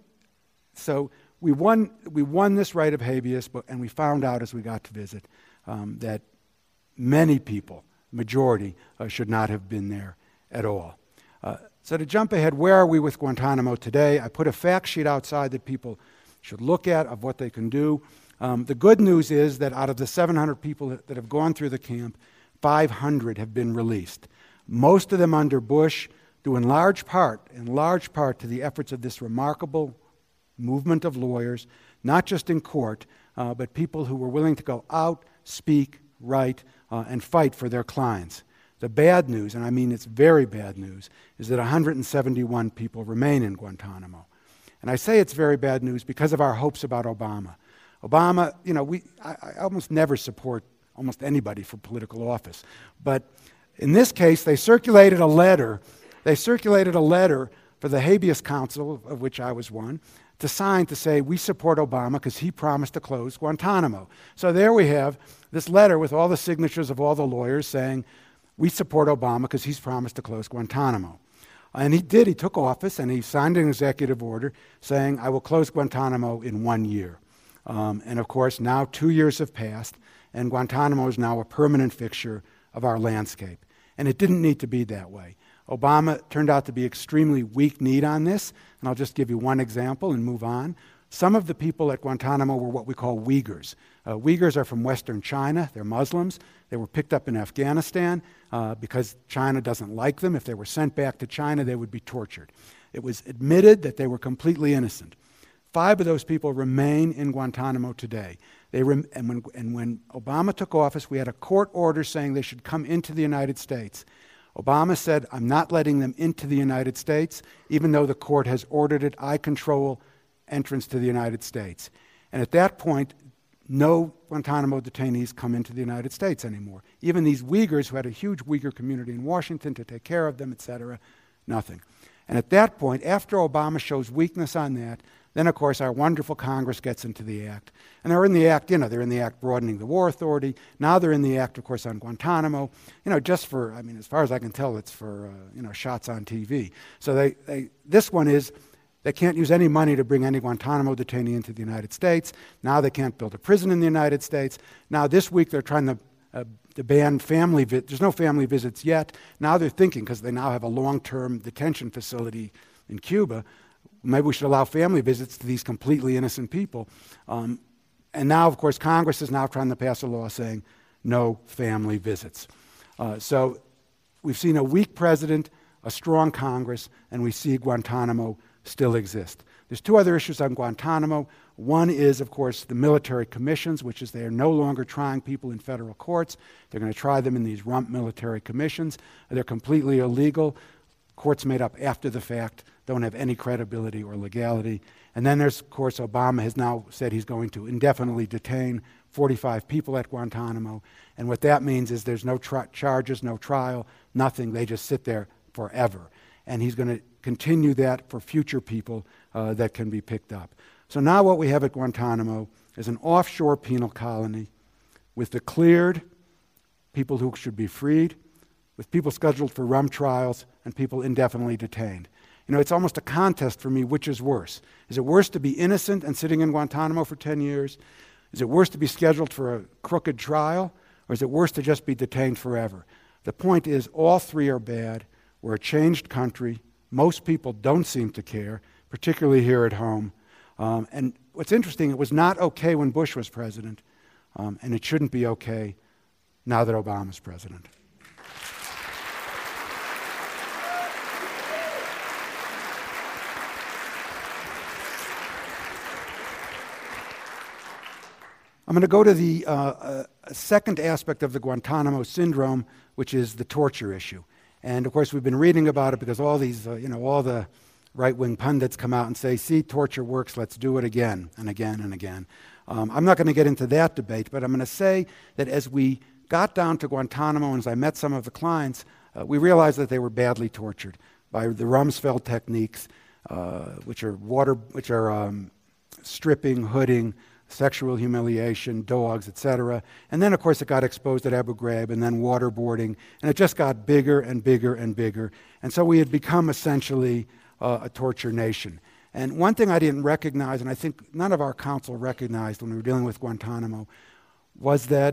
so we won, we won this right of habeas, but, and we found out as we got to visit um, that many people, majority, uh, should not have been there at all. Uh, so to jump ahead, where are we with Guantanamo today? I put a fact sheet outside that people should look at of what they can do. Um, the good news is that out of the seven hundred people that, that have gone through the camp, five hundred have been released. Most of them under Bush, due in large part, in large part to the efforts of this remarkable movement of lawyers, not just in court, uh, but people who were willing to go out, speak, write, uh, and fight for their clients. The bad news, and I mean it's very bad news, is that one hundred seventy-one people remain in Guantanamo. And I say it's very bad news because of our hopes about Obama. Obama, you know, we, I, I almost never support almost anybody for political office. But in this case, they circulated a letter, they circulated a letter for the Habeas Council, of which I was one, to sign to say we support Obama because he promised to close Guantanamo. So there we have this letter with all the signatures of all the lawyers saying we support Obama because he's promised to close Guantanamo. And he did. He took office and he signed an executive order saying I will close Guantanamo in one year. Um, and of course, now two years have passed and Guantanamo is now a permanent fixture of our landscape. And it didn't need to be that way. Obama turned out to be extremely weak-kneed on this, and I'll just give you one example and move on. Some of the people at Guantanamo were what we call Uyghurs. Uh, Uyghurs are from Western China. They're Muslims. They were picked up in Afghanistan uh, because China doesn't like them. If they were sent back to China, they would be tortured. It was admitted that they were completely innocent. Five of those people remain in Guantanamo today. They rem- and, when, and when Obama took office, we had a court order saying they should come into the United States. Obama said, I'm not letting them into the United States, even though the court has ordered it. I control entrance to the United States. And at that point, no Guantanamo detainees come into the United States anymore. Even these Uyghurs, who had a huge Uyghur community in Washington to take care of them, et cetera, nothing. And at that point, after Obama shows weakness on that, then, of course, our wonderful Congress gets into the act. And they're in the act, you know, they're in the act broadening the War Authority. Now they're in the act, of course, on Guantanamo. You know, just for, I mean, as far as I can tell, it's for, uh, you know, shots on T V. So they, they, this one is, they can't use any money to bring any Guantanamo detainee into the United States. Now they can't build a prison in the United States. Now this week they're trying to, uh, to ban family visits. There's no family visits yet. Now they're thinking, because they now have a long-term detention facility in Cuba, maybe we should allow family visits to these completely innocent people. Um, and now, of course, Congress is now trying to pass a law saying no family visits. Uh, so we've seen a weak president, a strong Congress, and we see Guantanamo still exist. There's two other issues on Guantanamo. One is, of course, the military commissions, which is they are no longer trying people in federal courts. They're going to try them in these rump military commissions. They're completely illegal. Courts made up after the fact don't have any credibility or legality. And then there's, of course, Obama has now said he's going to indefinitely detain forty-five people at Guantanamo. And what that means is there's no tra- charges, no trial, nothing. They just sit there forever. And he's going to continue that for future people uh, that can be picked up. So now what we have at Guantanamo is an offshore penal colony with declared people who should be freed, with people scheduled for rump trials, and people indefinitely detained. You know, it's almost a contest for me which is worse. Is it worse to be innocent and sitting in Guantanamo for ten years? Is it worse to be scheduled for a crooked trial? Or is it worse to just be detained forever? The point is all three are bad. We're a changed country. Most people don't seem to care, particularly here at home. Um, and what's interesting, it was not okay when Bush was president, um, and it shouldn't be okay now that Obama's president. I'm going to go to the uh, uh, second aspect of the Guantanamo syndrome, which is the torture issue. And of course, we've been reading about it because all these, uh, you know, all the right-wing pundits come out and say, see, torture works, let's do it again and again and again. Um, I'm not going to get into that debate, but I'm going to say that as we got down to Guantanamo and as I met some of the clients, uh, we realized that they were badly tortured by the Rumsfeld techniques, uh, which are water, which are um, stripping, hooding, sexual humiliation, dogs, et cetera. And then, of course, it got exposed at Abu Ghraib, and then waterboarding, and it just got bigger and bigger and bigger. And so we had become essentially uh, a torture nation. And one thing I didn't recognize, and I think none of our counsel recognized when we were dealing with Guantanamo, was that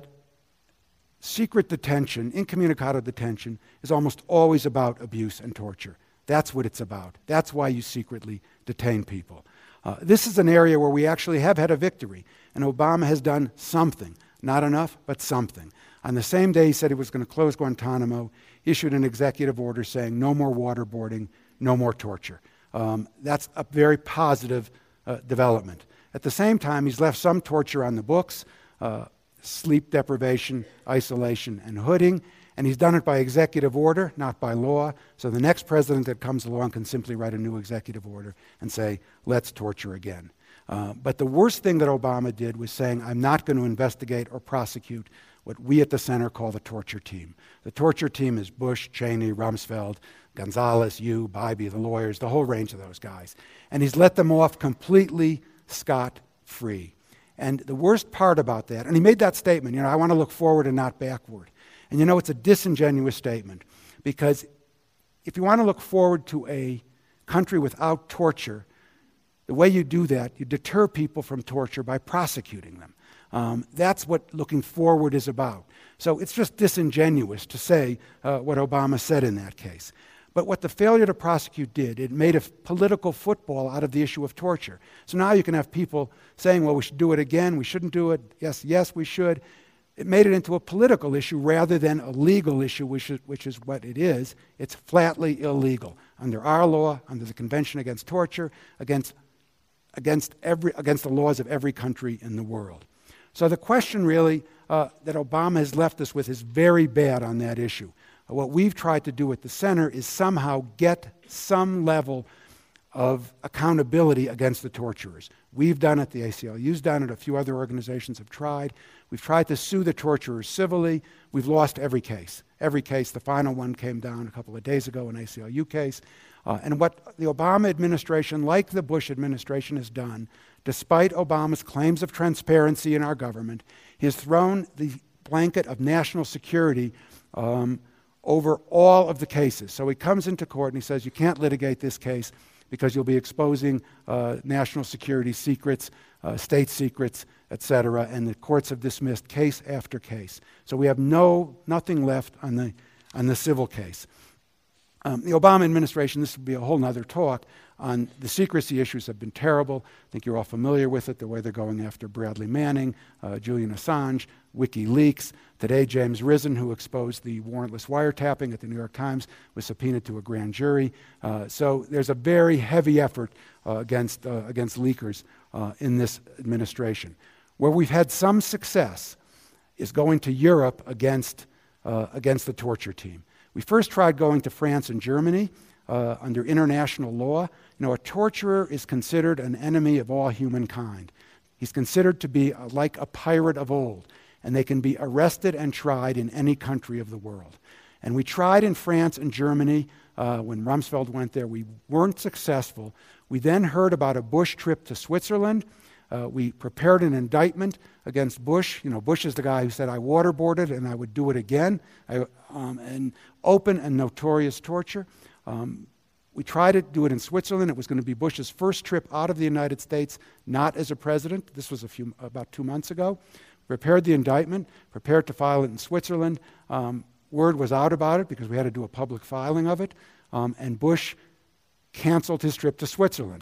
secret detention, incommunicado detention, is almost always about abuse and torture. That's what it's about. That's why you secretly detain people. Uh, this is an area where we actually have had a victory, and Obama has done something. Not enough, but something. On the same day he said he was going to close Guantanamo, he issued an executive order saying no more waterboarding, no more torture. Um, that's a very positive uh, development. At the same time, he's left some torture on the books, uh, sleep deprivation, isolation, and hooding, and he's done it by executive order, not by law. So the next president that comes along can simply write a new executive order and say, let's torture again. Uh, but the worst thing that Obama did was saying, I'm not going to investigate or prosecute what we at the center call the torture team. The torture team is Bush, Cheney, Rumsfeld, Gonzalez, you, Bybee, the lawyers, the whole range of those guys. And he's let them off completely scot-free. And the worst part about that, and he made that statement, you know, I want to look forward and not backward. And you know, it's a disingenuous statement, because if you want to look forward to a country without torture, the way you do that, you deter people from torture by prosecuting them. Um, that's what looking forward is about. So it's just disingenuous to say uh, what Obama said in that case. But what the failure to prosecute did, it made a political football out of the issue of torture. So now you can have people saying, well, we should do it again, we shouldn't do it, yes, yes, we should. It made it into a political issue rather than a legal issue, which is, which is what it is. It's flatly illegal under our law, under the Convention Against Torture, against, against, every, against the laws of every country in the world. So the question really uh, that Obama has left us with is very bad on that issue. What we've tried to do at the center is somehow get some level of accountability against the torturers. We've done it, the A C L U's done it, a few other organizations have tried. We've tried to sue the torturers civilly. We've lost every case. Every case, the final one came down a couple of days ago, an A C L U case. Uh, and what the Obama administration, like the Bush administration, has done, despite Obama's claims of transparency in our government, he has thrown the blanket of national security um, over all of the cases. So he comes into court and he says, you can't litigate this case because you'll be exposing uh, national security secrets, uh, state secrets, et cetera, and the courts have dismissed case after case. So we have no nothing left on the, on the civil case. Um, the Obama administration, this would be a whole nother talk, on the secrecy issues have been terrible. I think you're all familiar with it, the way they're going after Bradley Manning, uh, Julian Assange, WikiLeaks. Today, James Risen, who exposed the warrantless wiretapping at the New York Times, was subpoenaed to a grand jury. Uh, so there's a very heavy effort uh, against, uh, against leakers uh, in this administration. Where we've had some success is going to Europe against, uh, against the torture team. We first tried going to France and Germany uh, under international law. You know, a torturer is considered an enemy of all humankind. He's considered to be uh, like a pirate of old, and they can be arrested and tried in any country of the world. And we tried in France and Germany uh, when Rumsfeld went there. We weren't successful. We then heard about a Bush trip to Switzerland. Uh, we prepared an indictment against Bush. You know, Bush is the guy who said, I waterboarded and I would do it again, I, um, and open and notorious torture. Um, we tried to do it in Switzerland. It was going to be Bush's first trip out of the United States, not as a president. This was a few, about two months ago. Prepared the indictment, prepared to file it in Switzerland. Um, word was out about it because we had to do a public filing of it, um, and Bush canceled his trip to Switzerland.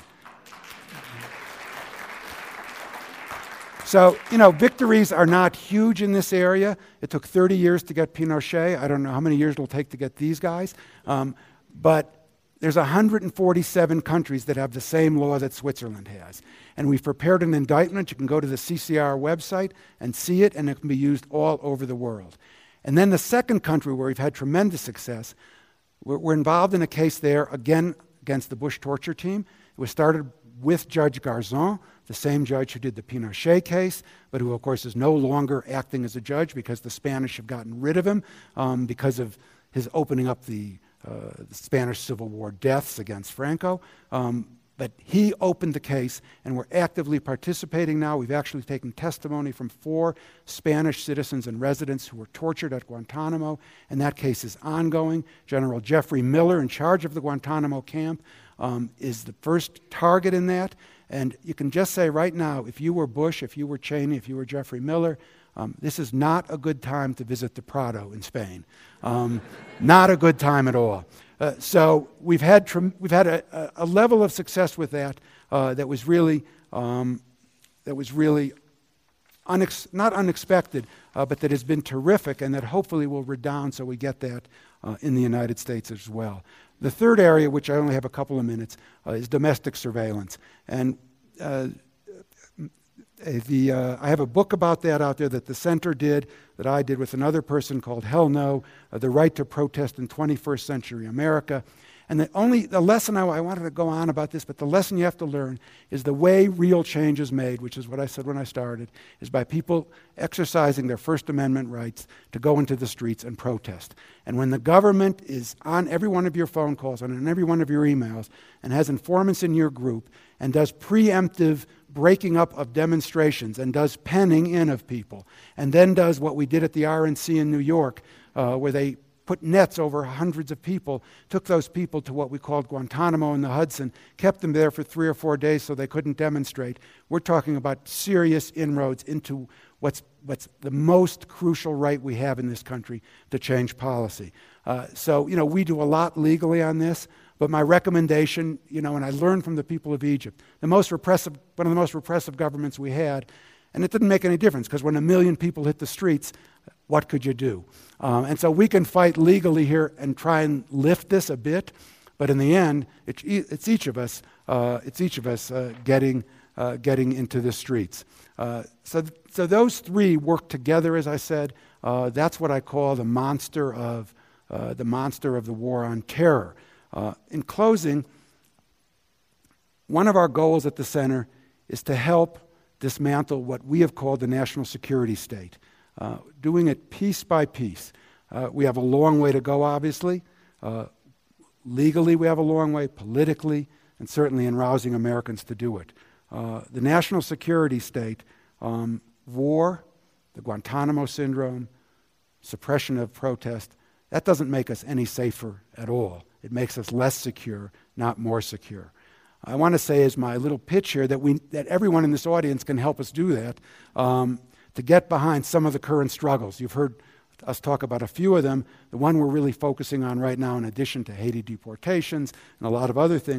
So, you know, victories are not huge in this area. It took thirty years to get Pinochet. I don't know how many years it'll take to get these guys. Um, but there's one hundred forty-seven countries that have the same law that Switzerland has. And we've prepared an indictment. You can go to the C C R website and see it, and it can be used all over the world. And then the second country where we've had tremendous success, we're, we're involved in a case there, again, against the Bush torture team. It was started with Judge Garzon, the same judge who did the Pinochet case, but who, of course, is no longer acting as a judge because the Spanish have gotten rid of him um, because of his opening up the, uh, the Spanish Civil War deaths against Franco. Um, but he opened the case, and we're actively participating now. We've actually taken testimony from four Spanish citizens and residents who were tortured at Guantanamo, and that case is ongoing. General Jeffrey Miller, in charge of the Guantanamo camp, um, is the first target in that. And you can just say right now, if you were Bush, if you were Cheney, if you were Jeffrey Miller, um, this is not a good time to visit the Prado in Spain. Um, not a good time at all. Uh, so we've had tr- we've had a, a level of success with that uh, that was really um, that was really unex- not unexpected, uh, but that has been terrific, and that hopefully will redound so we get that uh, in the United States as well. The third area, which I only have a couple of minutes, uh, is domestic surveillance. And uh, the, uh, I have a book about that out there that the Center did, that I did with another person called Hell No, uh, The Right to Protest in twenty-first Century America. And the only the lesson, I, I wanted to go on about this, but the lesson you have to learn is the way real change is made, which is what I said when I started, is by people exercising their First Amendment rights to go into the streets and protest. And when the government is on every one of your phone calls and on every one of your emails and has informants in your group and does preemptive breaking up of demonstrations and does penning in of people and then does what we did at the R N C in New York, uh, where they put nets over hundreds of people, took those people to what we called Guantanamo in the Hudson, kept them there for three or four days so they couldn't demonstrate. We're talking about serious inroads into what's, what's the most crucial right we have in this country to change policy. Uh, so, you know, we do a lot legally on this, but my recommendation, you know, and I learned from the people of Egypt, the most repressive, one of the most repressive governments we had, and it didn't make any difference because when a million people hit the streets, what could you do? Um, and so we can fight legally here and try and lift this a bit, but in the end, it's, it's each of us. Uh, it's each of us uh, getting uh, getting into the streets. Uh, so, so those three work together, as I said. Uh, that's what I call the monster of uh, the monster of the war on terror. Uh, in closing, one of our goals at the Center is to help dismantle what we have called the national security state. Uh, doing it piece by piece. Uh, we have a long way to go, obviously. Uh, legally, we have a long way, politically, and certainly in rousing Americans to do it. Uh, the national security state, um, war, the Guantanamo syndrome, suppression of protest, that doesn't make us any safer at all. It makes us less secure, not more secure. I want to say as my little pitch here that we, that everyone in this audience can help us do that. Um, to get behind some of the current struggles. You've heard us talk about a few of them. The one we're really focusing on right now, in addition to Haiti deportations and a lot of other things,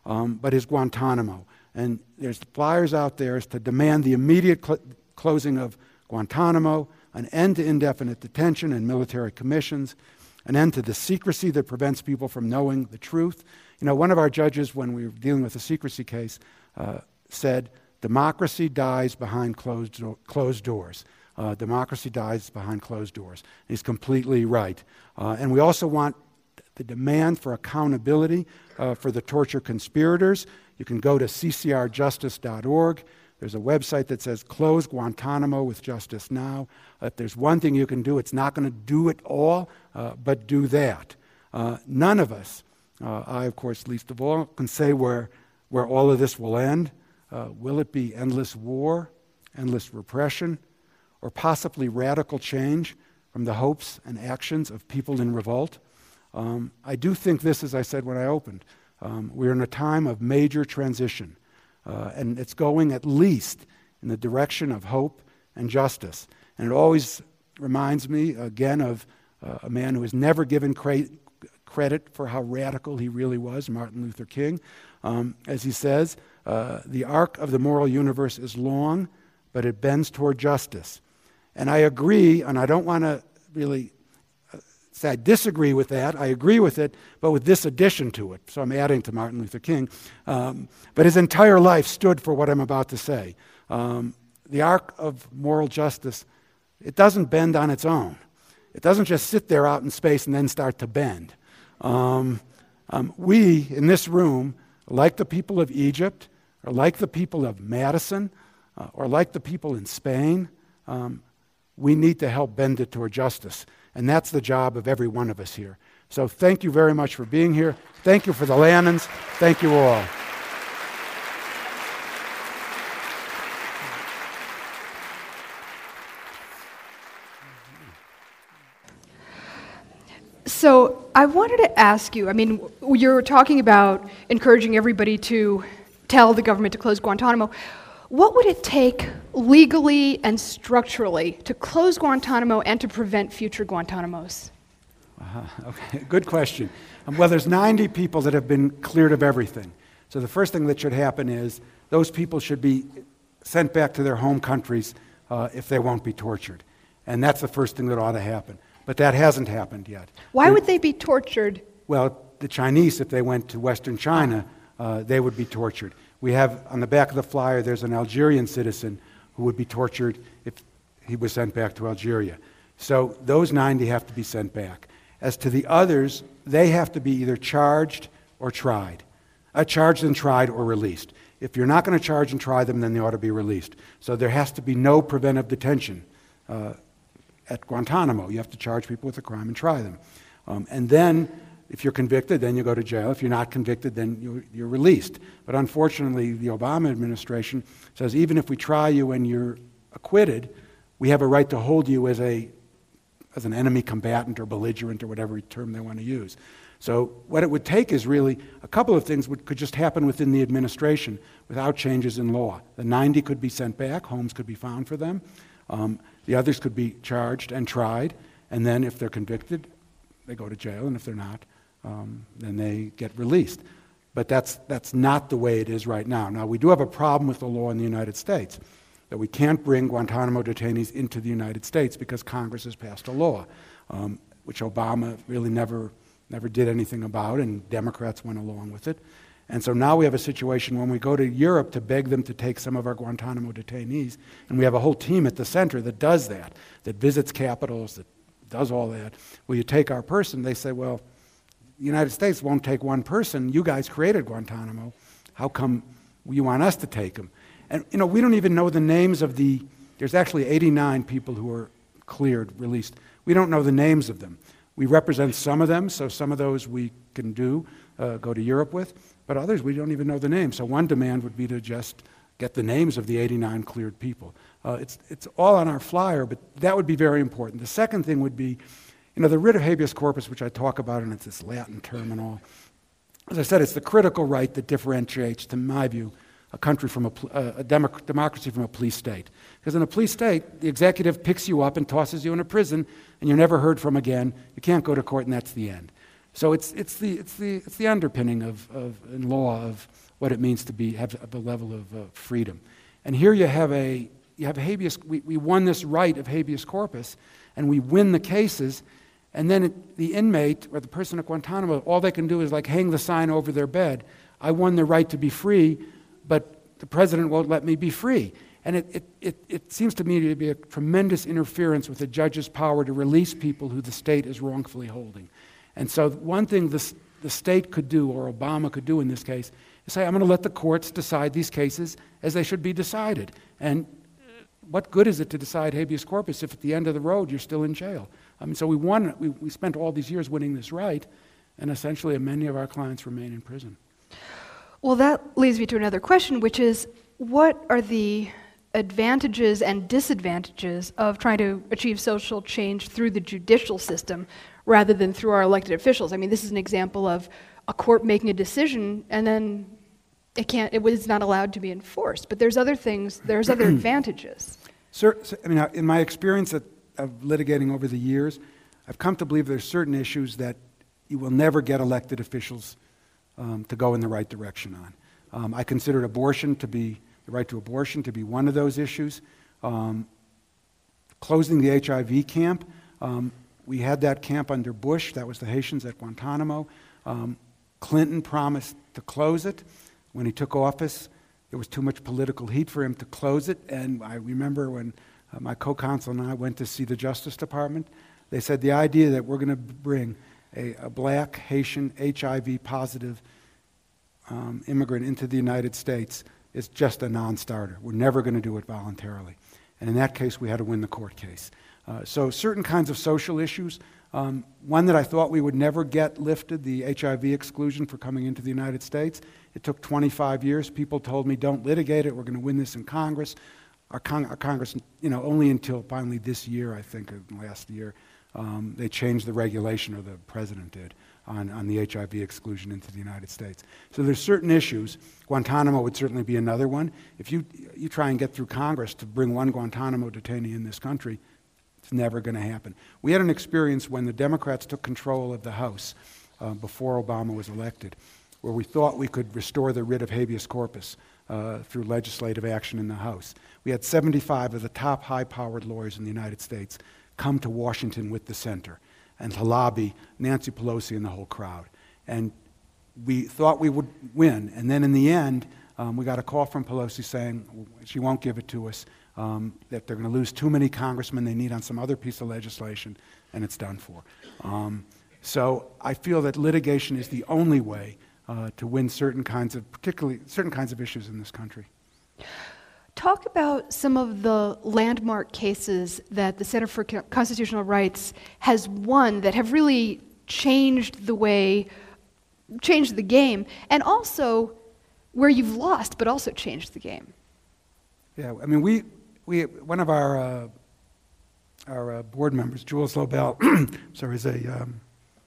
um, but is Guantanamo. And there's flyers out there to demand the immediate cl- closing of Guantanamo, an end to indefinite detention and military commissions, an end to the secrecy that prevents people from knowing the truth. You know, one of our judges, when we were dealing with a secrecy case, uh, said, democracy dies behind closed, do- closed doors. Uh, democracy dies behind closed doors. He's completely right. Uh, and we also want the demand for accountability uh, for the torture conspirators. You can go to c c r justice dot org. There's a website that says close Guantanamo with Justice Now. Uh, if there's one thing you can do, it's not going to do it all, uh, but do that. Uh, none of us, uh, I of course least of all, can say where, where all of this will end. Uh, will it be endless war, endless repression, or possibly radical change from the hopes and actions of people in revolt? Um, I do think this, as I said when I opened, um, we're in a time of major transition, uh, and it's going at least in the direction of hope and justice. And it always reminds me, again, of uh, a man who was never given cre- credit for how radical he really was, Martin Luther King. Um, as he says, uh, the arc of the moral universe is long, but it bends toward justice. And I agree, and I don't want to really say I disagree with that. I agree with it, but with this addition to it. So I'm adding to Martin Luther King. Um, but his entire life stood for what I'm about to say. Um, the arc of moral justice, it doesn't bend on its own. It doesn't just sit there out in space and then start to bend. Um, um, we, in this room, like the people of Egypt, or like the people of Madison, uh, or like the people in Spain, um, we need to help bend it toward justice. And that's the job of every one of us here. So thank you very much for being here. Thank you for the Lannons. Thank you all. So I wanted to ask you, I mean, you're talking about encouraging everybody to tell the government to close Guantanamo. What would it take legally and structurally to close Guantanamo and to prevent future Guantanamos? Uh-huh. Okay, good question. Um, well, there's ninety people that have been cleared of everything. So the first thing that should happen is those people should be sent back to their home countries uh, if they won't be tortured. And that's the first thing that ought to happen. But that hasn't happened yet. Why They- would they be tortured? Well, the Chinese, if they went to Western China, uh, they would be tortured. We have, on the back of the flyer, there's an Algerian citizen who would be tortured if he was sent back to Algeria. So those ninety have to be sent back. As to the others, they have to be either charged or tried. Uh, charged and tried or released. If you're not going to charge and try them, then they ought to be released. So there has to be no preventive detention uh, at Guantanamo. You have to charge people with a crime and try them. Um, and then, if you're convicted, then you go to jail. If you're not convicted, then you're, you're released. But unfortunately, the Obama administration says even if we try you and you're acquitted, we have a right to hold you as a as an enemy combatant or belligerent or whatever term they want to use. So what it would take is really a couple of things would, could just happen within the administration without changes in law. The ninety could be sent back, homes could be found for them. Um, the others could be charged and tried, and then if they're convicted, they go to jail, and if they're not, um, then they get released. But that's, that's not the way it is right now. Now, we do have a problem with the law in the United States, that we can't bring Guantanamo detainees into the United States because Congress has passed a law, um, which Obama really never, never did anything about, and Democrats went along with it. And so now we have a situation when we go to Europe to beg them to take some of our Guantanamo detainees, and we have a whole team at the center that does that, that visits capitals, that does all that. Will you take our person? They say, well, the United States won't take one person. You guys created Guantanamo. How come you want us to take them? And, you know, we don't even know the names of the, there's actually eighty-nine people who are cleared, released. We don't know the names of them. We represent some of them, so some of those we can do, uh, go to Europe with, but others we don't even know the names. So one demand would be to just get the names of the eighty-nine cleared people. Uh, it's, it's all on our flyer, but that would be very important. The second thing would be, you know, the writ of habeas corpus, which I talk about, and it's this Latin term and all. As I said, it's the critical right that differentiates, to my view, a country from a, a democ- democracy from a police state. Because in a police state, the executive picks you up and tosses you in a prison, and you're never heard from again. You can't go to court, and that's the end. So it's, it's, the, it's, the, it's the underpinning of, of, in law of what it means to be, have a level of uh, freedom. And here you have a, you have a habeas, we, we won this right of habeas corpus, and we win the cases, and then it, the inmate or the person at Guantanamo, all they can do is like hang the sign over their bed. I won the right to be free, but the president won't let me be free. And it, it, it, it seems to me to be a tremendous interference with the judge's power to release people who the state is wrongfully holding. And so one thing the, the state could do, or Obama could do in this case, is say, I'm going to let the courts decide these cases as they should be decided. And what good is it to decide habeas corpus if at the end of the road you're still in jail? I mean, so we won, we, we spent all these years winning this right, and essentially many of our clients remain in prison. Well, that leads me to another question, which is, what are the advantages and disadvantages of trying to achieve social change through the judicial system rather than through our elected officials? I mean, this is an example of a court making a decision and then it can't, it was not allowed to be enforced. But there's other things, there's other advantages. Sir, I mean, in my experience of, of litigating over the years, I've come to believe there's certain issues that you will never get elected officials um, to go in the right direction on. Um, I considered abortion to be, the right to abortion to be one of those issues. Um, closing the H I V camp, um, we had that camp under Bush, that was the Haitians at Guantanamo. Um, Clinton promised to close it. When he took office, there was too much political heat for him to close it, and I remember when uh, my co-counsel and I went to see the Justice Department, they said the idea that we're going to bring a, a black, Haitian, H I V positive um, immigrant into the United States is just a non-starter. We're never going to do it voluntarily. And in that case, we had to win the court case. Uh, so certain kinds of social issues, um, one that I thought we would never get lifted, the H I V exclusion for coming into the United States. It took twenty-five years. People told me, don't litigate it. We're going to win this in Congress. Our, con our Congress, you know, only until finally this year, I think, or last year, um, they changed the regulation, or the president did, on, on the H I V exclusion into the United States. So there's certain issues. Guantanamo would certainly be another one. If you, you try and get through Congress to bring one Guantanamo detainee in this country, it's never going to happen. We had an experience when the Democrats took control of the House uh, before Obama was elected, where we thought we could restore the writ of habeas corpus uh, through legislative action in the House. We had seventy-five of the top high-powered lawyers in the United States come to Washington with the center and to lobby Nancy Pelosi and the whole crowd. And we thought we would win. And then in the end, um, we got a call from Pelosi saying she won't give it to us, um, that they're going to lose too many congressmen they need on some other piece of legislation, and it's done for. Um, so I feel that litigation is the only way uh, to win certain kinds of, particularly certain kinds of issues in this country. Talk about some of the landmark cases that the Center for Constitutional Rights has won that have really changed the way, changed the game, and also where you've lost but also changed the game. Yeah, I mean, we, we one of our, uh, our uh, board members, Jules Lobel, sorry, is a, um,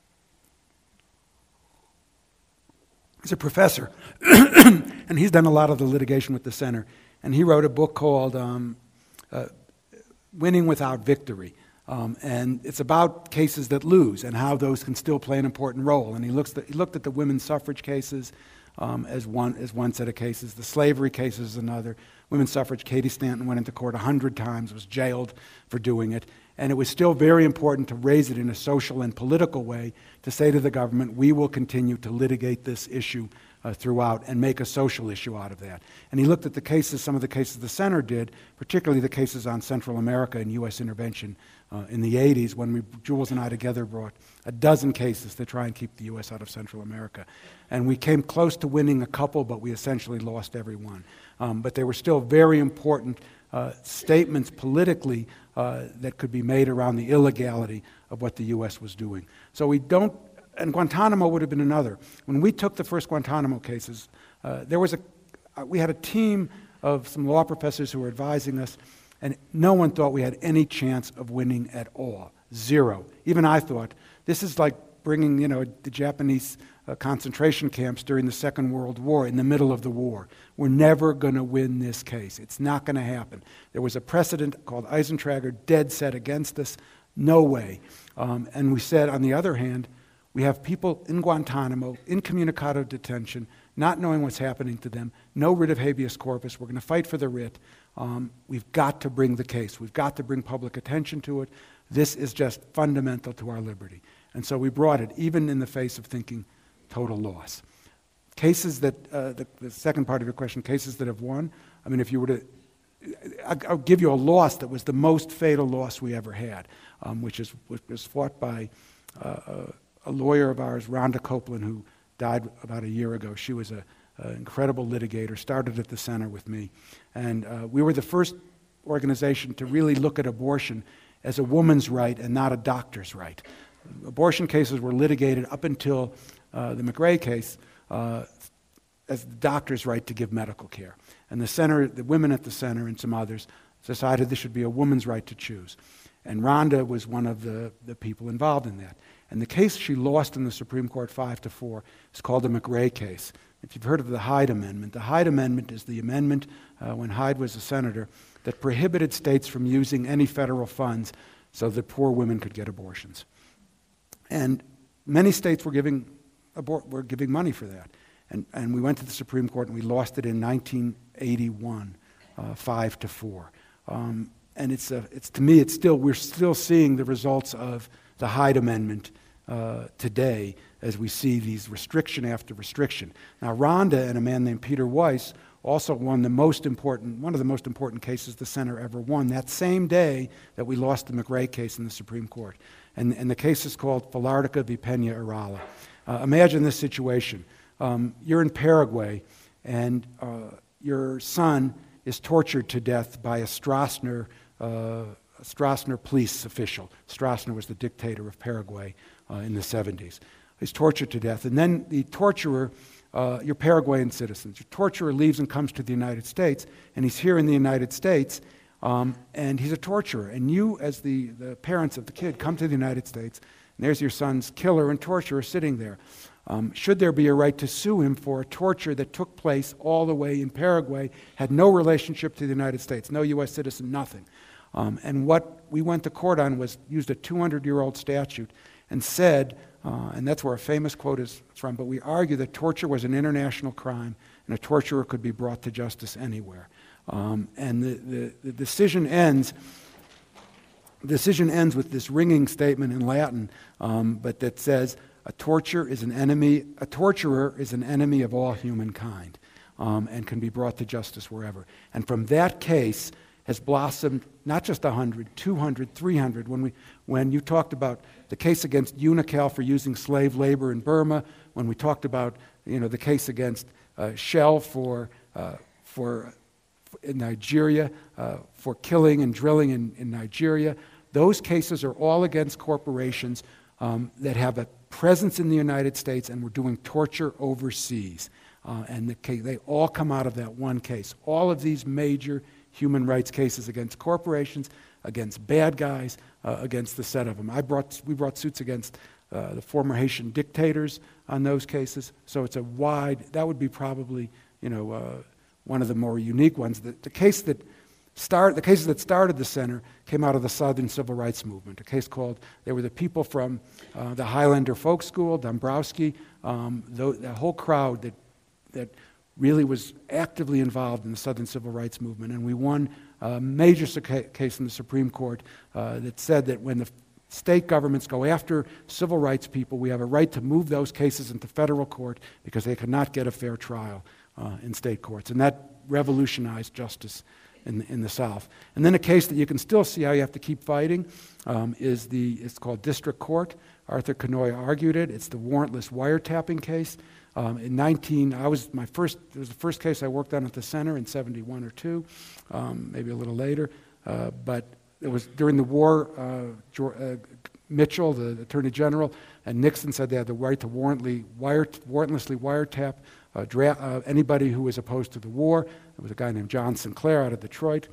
he's a professor, and he's done a lot of the litigation with the center. And he wrote a book called um, uh, Winning Without Victory. Um, and it's about cases that lose and how those can still play an important role. And he, looks the, he looked at the women's suffrage cases um, as, one, as one set of cases. The slavery cases is another. Women's suffrage, Katie Stanton went into court a hundred times, was jailed for doing it. And it was still very important to raise it in a social and political way to say to the government, we will continue to litigate this issue Uh, throughout and make a social issue out of that. And he looked at the cases, some of the cases the center did, particularly the cases on Central America and U S intervention uh, in the eighties, when we, Jules and I together brought a dozen cases to try and keep the U S out of Central America. And we came close to winning a couple, but we essentially lost every one. Um, but they were still very important uh, statements politically uh, that could be made around the illegality of what the U S was doing. So we don't And Guantanamo would have been another. When we took the first Guantanamo cases, uh, there was a, uh, we had a team of some law professors who were advising us, and no one thought we had any chance of winning at all. Zero. Even I thought, this is like bringing, you know, the Japanese uh, concentration camps during the Second World War in the middle of the war. We're never going to win this case. It's not going to happen. There was a precedent called Eisentrager, dead set against us. No way. Um, and we said, on the other hand, We have people in Guantanamo, incommunicado detention, not knowing what's happening to them, no writ of habeas corpus. We're going to fight for the writ. Um, we've got to bring the case. We've got to bring public attention to it. This is just fundamental to our liberty. And so we brought it, even in the face of thinking total loss. Cases that, uh, the, the second part of your question, cases that have won, I mean, if you were to, I, I'll give you a loss that was the most fatal loss we ever had, um, which, is, which was fought by uh, a, a lawyer of ours, Rhonda Copeland, who died about a year ago. She was an incredible litigator, started at the center with me. And uh, we were the first organization to really look at abortion as a woman's right and not a doctor's right. Abortion cases were litigated up until uh, the McRae case uh, as the doctor's right to give medical care. And the center, the women at the center and some others decided this should be a woman's right to choose. And Rhonda was one of the, the people involved in that. And the case she lost in the Supreme Court five to four is called the McRae case. If you've heard of the Hyde Amendment, the Hyde Amendment is the amendment uh, when Hyde was a senator that prohibited states from using any federal funds so that poor women could get abortions. And many states were giving, abor- were giving money for that. And, and we went to the Supreme Court and we lost it in nineteen eighty-one, uh, five to four. Um, and it's, a, it's to me, it's still, we're still seeing the results of the Hyde Amendment uh, today as we see these restriction after restriction. Now, Rhonda and a man named Peter Weiss also won the most important, one of the most important cases the center ever won that same day that we lost the McRae case in the Supreme Court. And, and the case is called Filartica v. Peña-Irala. Uh, imagine this situation. Um, you're in Paraguay, and uh, your son is tortured to death by a Stroessner, uh, a Stroessner police official. Stroessner was the dictator of Paraguay uh, in the seventies. He's tortured to death. And then the torturer, uh, you're Paraguayan citizens, your torturer leaves and comes to the United States, and he's here in the United States, um, and he's a torturer. And you, as the, the parents of the kid, come to the United States, and there's your son's killer and torturer sitting there. Um, should there be a right to sue him for a torture that took place all the way in Paraguay, had no relationship to the United States, no U S citizen, nothing. Um, and what we went to court on was used a two hundred year old statute and said, uh, and that's where a famous quote is from, but we argue that torture was an international crime and a torturer could be brought to justice anywhere. Um, and the, the, the decision ends the decision ends with this ringing statement in Latin, um, but that says, a torture is an enemy, a torturer is an enemy of all humankind, um, and can be brought to justice wherever. And from that case has blossomed not just one hundred, two hundred, three hundred. When, we, when you talked about the case against Unocal for using slave labor in Burma, when we talked about you know, the case against uh, Shell for, uh, for in Nigeria, uh, for killing and drilling in, in Nigeria, those cases are all against corporations um, that have a presence in the United States and were doing torture overseas. Uh, and the case, they all come out of that one case. All of these major human rights cases against corporations, against bad guys, uh, against the set of them. I brought, we brought suits against uh, the former Haitian dictators on those cases. So it's a wide, that would be probably you know, uh, one of the more unique ones. The, the case that Start, the cases that started the center came out of the Southern Civil Rights Movement, a case called, they were the people from uh, the Highlander Folk School, Dombrowski, um, the, the whole crowd that, that really was actively involved in the Southern Civil Rights Movement. And we won a major case in the Supreme Court uh, that said that when the state governments go after civil rights people, we have a right to move those cases into federal court because they cannot get a fair trial uh, in state courts. And that revolutionized justice In, in the South. And then a case that you can still see how you have to keep fighting um, is the, it's called District Court. Arthur Kanoya argued it. It's the warrantless wiretapping case. Um, in nineteen, I was my first, it was the first case I worked on at the center in seventy-one or two, um, maybe a little later. Uh, but it was during the war, uh, George, uh, Mitchell, the Attorney General, and Nixon said they had the right to warrantly, wire, warrantlessly wiretap uh, dra- uh, anybody who was opposed to the war. There was a guy named John Sinclair out of Detroit.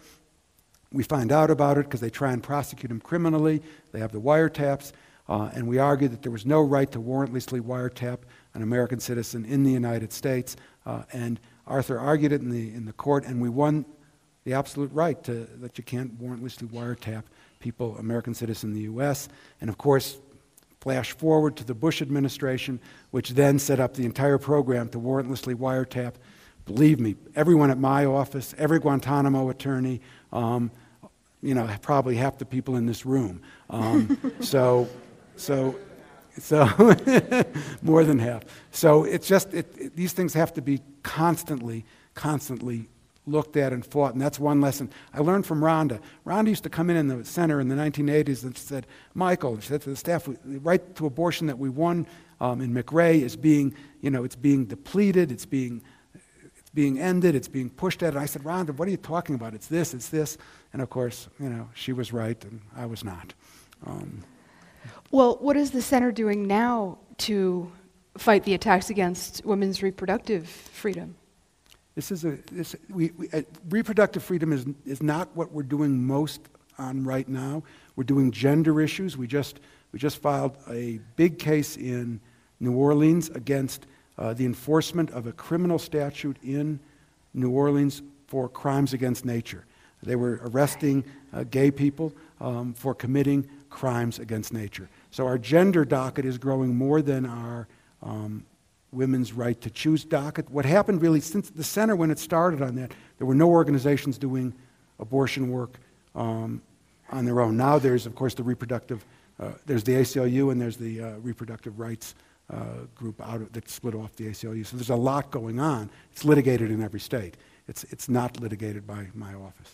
We find out about it because they try and prosecute him criminally. They have the wiretaps, uh, and we argue that there was no right to warrantlessly wiretap an American citizen in the United States. Uh, and Arthur argued it in the in the court, and we won the absolute right to that you can't warrantlessly wiretap people, American citizens in the U S. And of course, Flash forward to the Bush administration, which then set up the entire program to warrantlessly wiretap. Believe me, everyone at my office, every Guantanamo attorney, um, you know, probably half the people in this room. Um, so, so, so more than half. So it's just it, it, these things have to be constantly, constantly looked at and fought, and that's one lesson I learned from Rhonda. Rhonda used to come in in the center in the nineteen eighties and said, Michael, she said to the staff, the right to abortion that we won um, in McRae is being, you know, it's being depleted, it's being, it's being ended, it's being pushed at. And I said, Rhonda, what are you talking about? It's this, it's this. And of course, you know, she was right and I was not. Um, well, what is the center doing now to fight the attacks against women's reproductive freedom? This is a this, we, we, uh, reproductive freedom is is not what we're doing most on right now. We're doing gender issues. We just we just filed a big case in New Orleans against uh, the enforcement of a criminal statute in New Orleans for crimes against nature. They were arresting uh, gay people um, for committing crimes against nature. So our gender docket is growing more than our um, women's right to choose docket. What happened really since the center, when it started on that, there were no organizations doing abortion work um, on their own. Now there's, of course, the reproductive, uh, there's the A C L U and there's the uh, reproductive rights uh, group out of, that split off the A C L U. So there's a lot going on. It's litigated in every state. It's, it's not litigated by my office.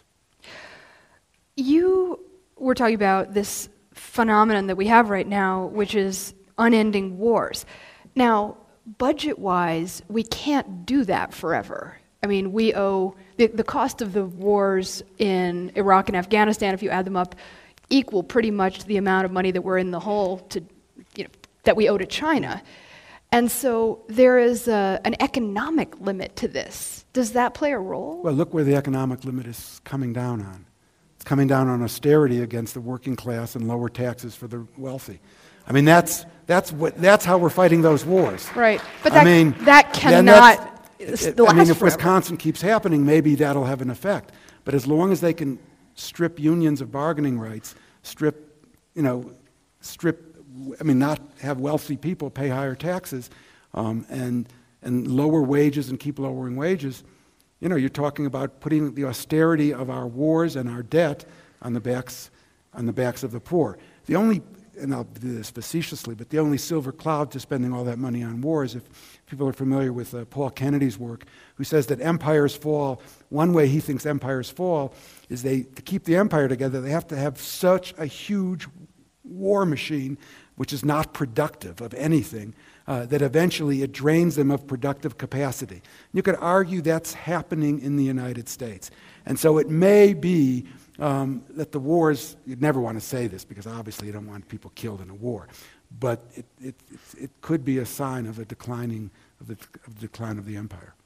You were talking about this phenomenon that we have right now, which is unending wars. Now, budget-wise, we can't do that forever. I mean, we owe, the, the cost of the wars in Iraq and Afghanistan, if you add them up, equal pretty much to the amount of money that we're in the hole to, you know, that we owe to China. And so there is a, an economic limit to this. Does that play a role? Well, look where the economic limit is coming down on. It's coming down on austerity against the working class and lower taxes for the wealthy. I mean, that's that's what that's how we're fighting those wars. Right, but that, I mean, that cannot. It, I mean, if Wisconsin keeps happening, maybe that'll have an effect. But as long as they can strip unions of bargaining rights, strip, you know, strip. I mean, not have wealthy people pay higher taxes, um, and and lower wages and keep lowering wages. You know, you're talking about putting the austerity of our wars and our debt on the backs on the backs of the poor. The only and I'll do this facetiously, but the only silver cloud to spending all that money on wars, if people are familiar with uh, Paul Kennedy's work, who says that empires fall, one way he thinks empires fall is they, to keep the empire together, they have to have such a huge war machine, which is not productive of anything, uh, that eventually it drains them of productive capacity. You could argue that's happening in the United States. And so it may be Um, that the wars, you'd never want to say this because obviously you don't want people killed in a war, but it, it, it, it could be a sign of a declining, of the, of the decline of the empire.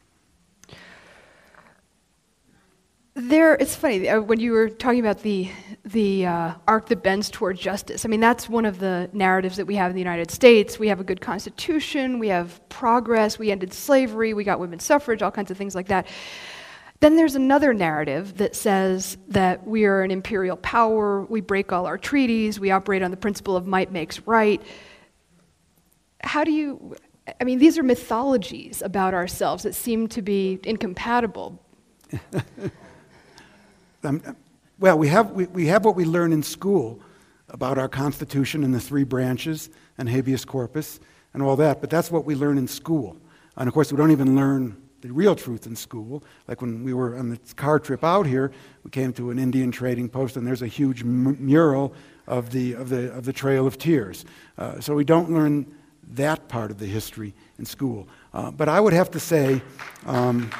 There, it's funny, uh, when you were talking about the, the uh, arc that bends toward justice, I mean, that's one of the narratives that we have in the United States. We have a good constitution, we have progress, we ended slavery, we got women's suffrage, all kinds of things like that. Then there's another narrative that says that we are an imperial power, we break all our treaties, we operate on the principle of might makes right. How do you, I mean, these are mythologies about ourselves that seem to be incompatible. um, well, we have, we, we have what we learn in school about our Constitution and the three branches and habeas corpus and all that, but that's what we learn in school. And of course, we don't even learn the real truth in school. Like when we were on the car trip out here, we came to an Indian trading post, and there's a huge m- mural of the of the of the Trail of Tears. Uh, so we don't learn that part of the history in school. Uh, but I would have to say, um,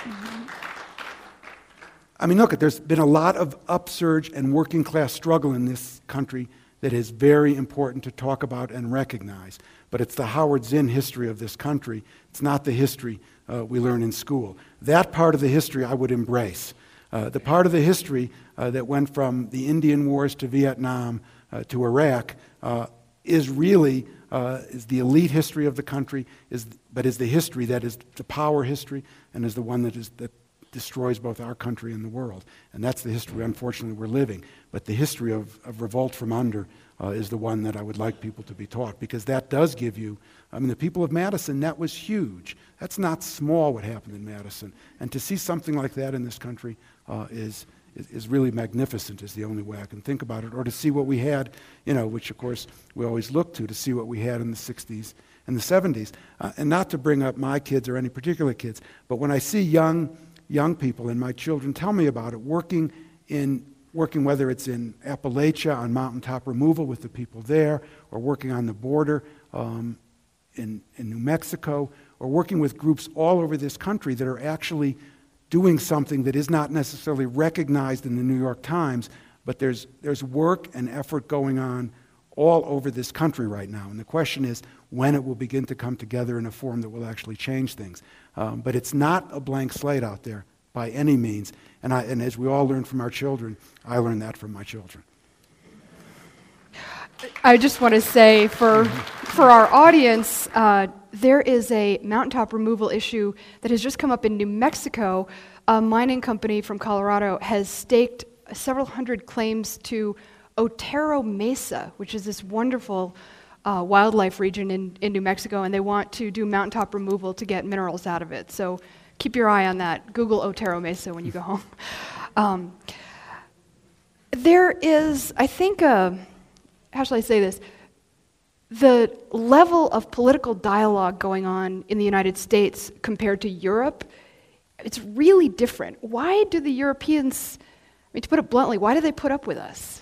I mean, look, there's been a lot of upsurge and working class struggle in this country that is very important to talk about and recognize. But it's the Howard Zinn history of this country. It's not the history uh, we learn in school. That part of the history I would embrace. Uh, the part of the history uh, that went from the Indian Wars to Vietnam uh, to Iraq uh, is really uh, is the elite history of the country, is but is the history that is the power history and is the one that is that destroys both our country and the world. And that's the history, unfortunately, we're living. But the history of, of revolt from under uh, is the one that I would like people to be taught, because that does give you, I mean, the people of Madison, that was huge. That's not small what happened in Madison. And to see something like that in this country uh, is, is is really magnificent, is the only way I can think about it. Or to see what we had, you know, which of course we always look to, to see what we had in the sixties and the seventies. Uh, and not to bring up my kids or any particular kids, but when I see young young people, and my children tell me about it, working in working whether it's in Appalachia on mountaintop removal with the people there, or working on the border um, in, in New Mexico, or working with groups all over this country that are actually doing something that is not necessarily recognized in the New York Times, but there's there's work and effort going on all over this country right now. And the question is when it will begin to come together in a form that will actually change things. Um, but it's not a blank slate out there by any means. And, I, and as we all learn from our children, I learned that from my children. I just want to say for, for our audience, uh, there is a mountaintop removal issue that has just come up in New Mexico. A mining company from Colorado has staked several hundred claims to Otero Mesa, which is this wonderful uh, wildlife region in, in New Mexico, and they want to do mountaintop removal to get minerals out of it. So keep your eye on that. Google Otero Mesa when you go home. Um, there is, I think, a, how shall I say this? The level of political dialogue going on in the United States compared to Europe, it's really different. Why do the Europeans, I mean, to put it bluntly, why do they put up with us?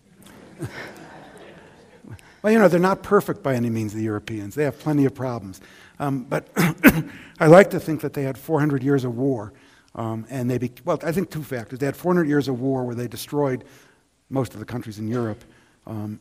Well, you know, they're not perfect by any means, the Europeans. They have plenty of problems. Um, but I like to think that they had four hundred years of war. Um, and they, be, well, I think two factors. They had four hundred years of war where they destroyed most of the countries in Europe. Um,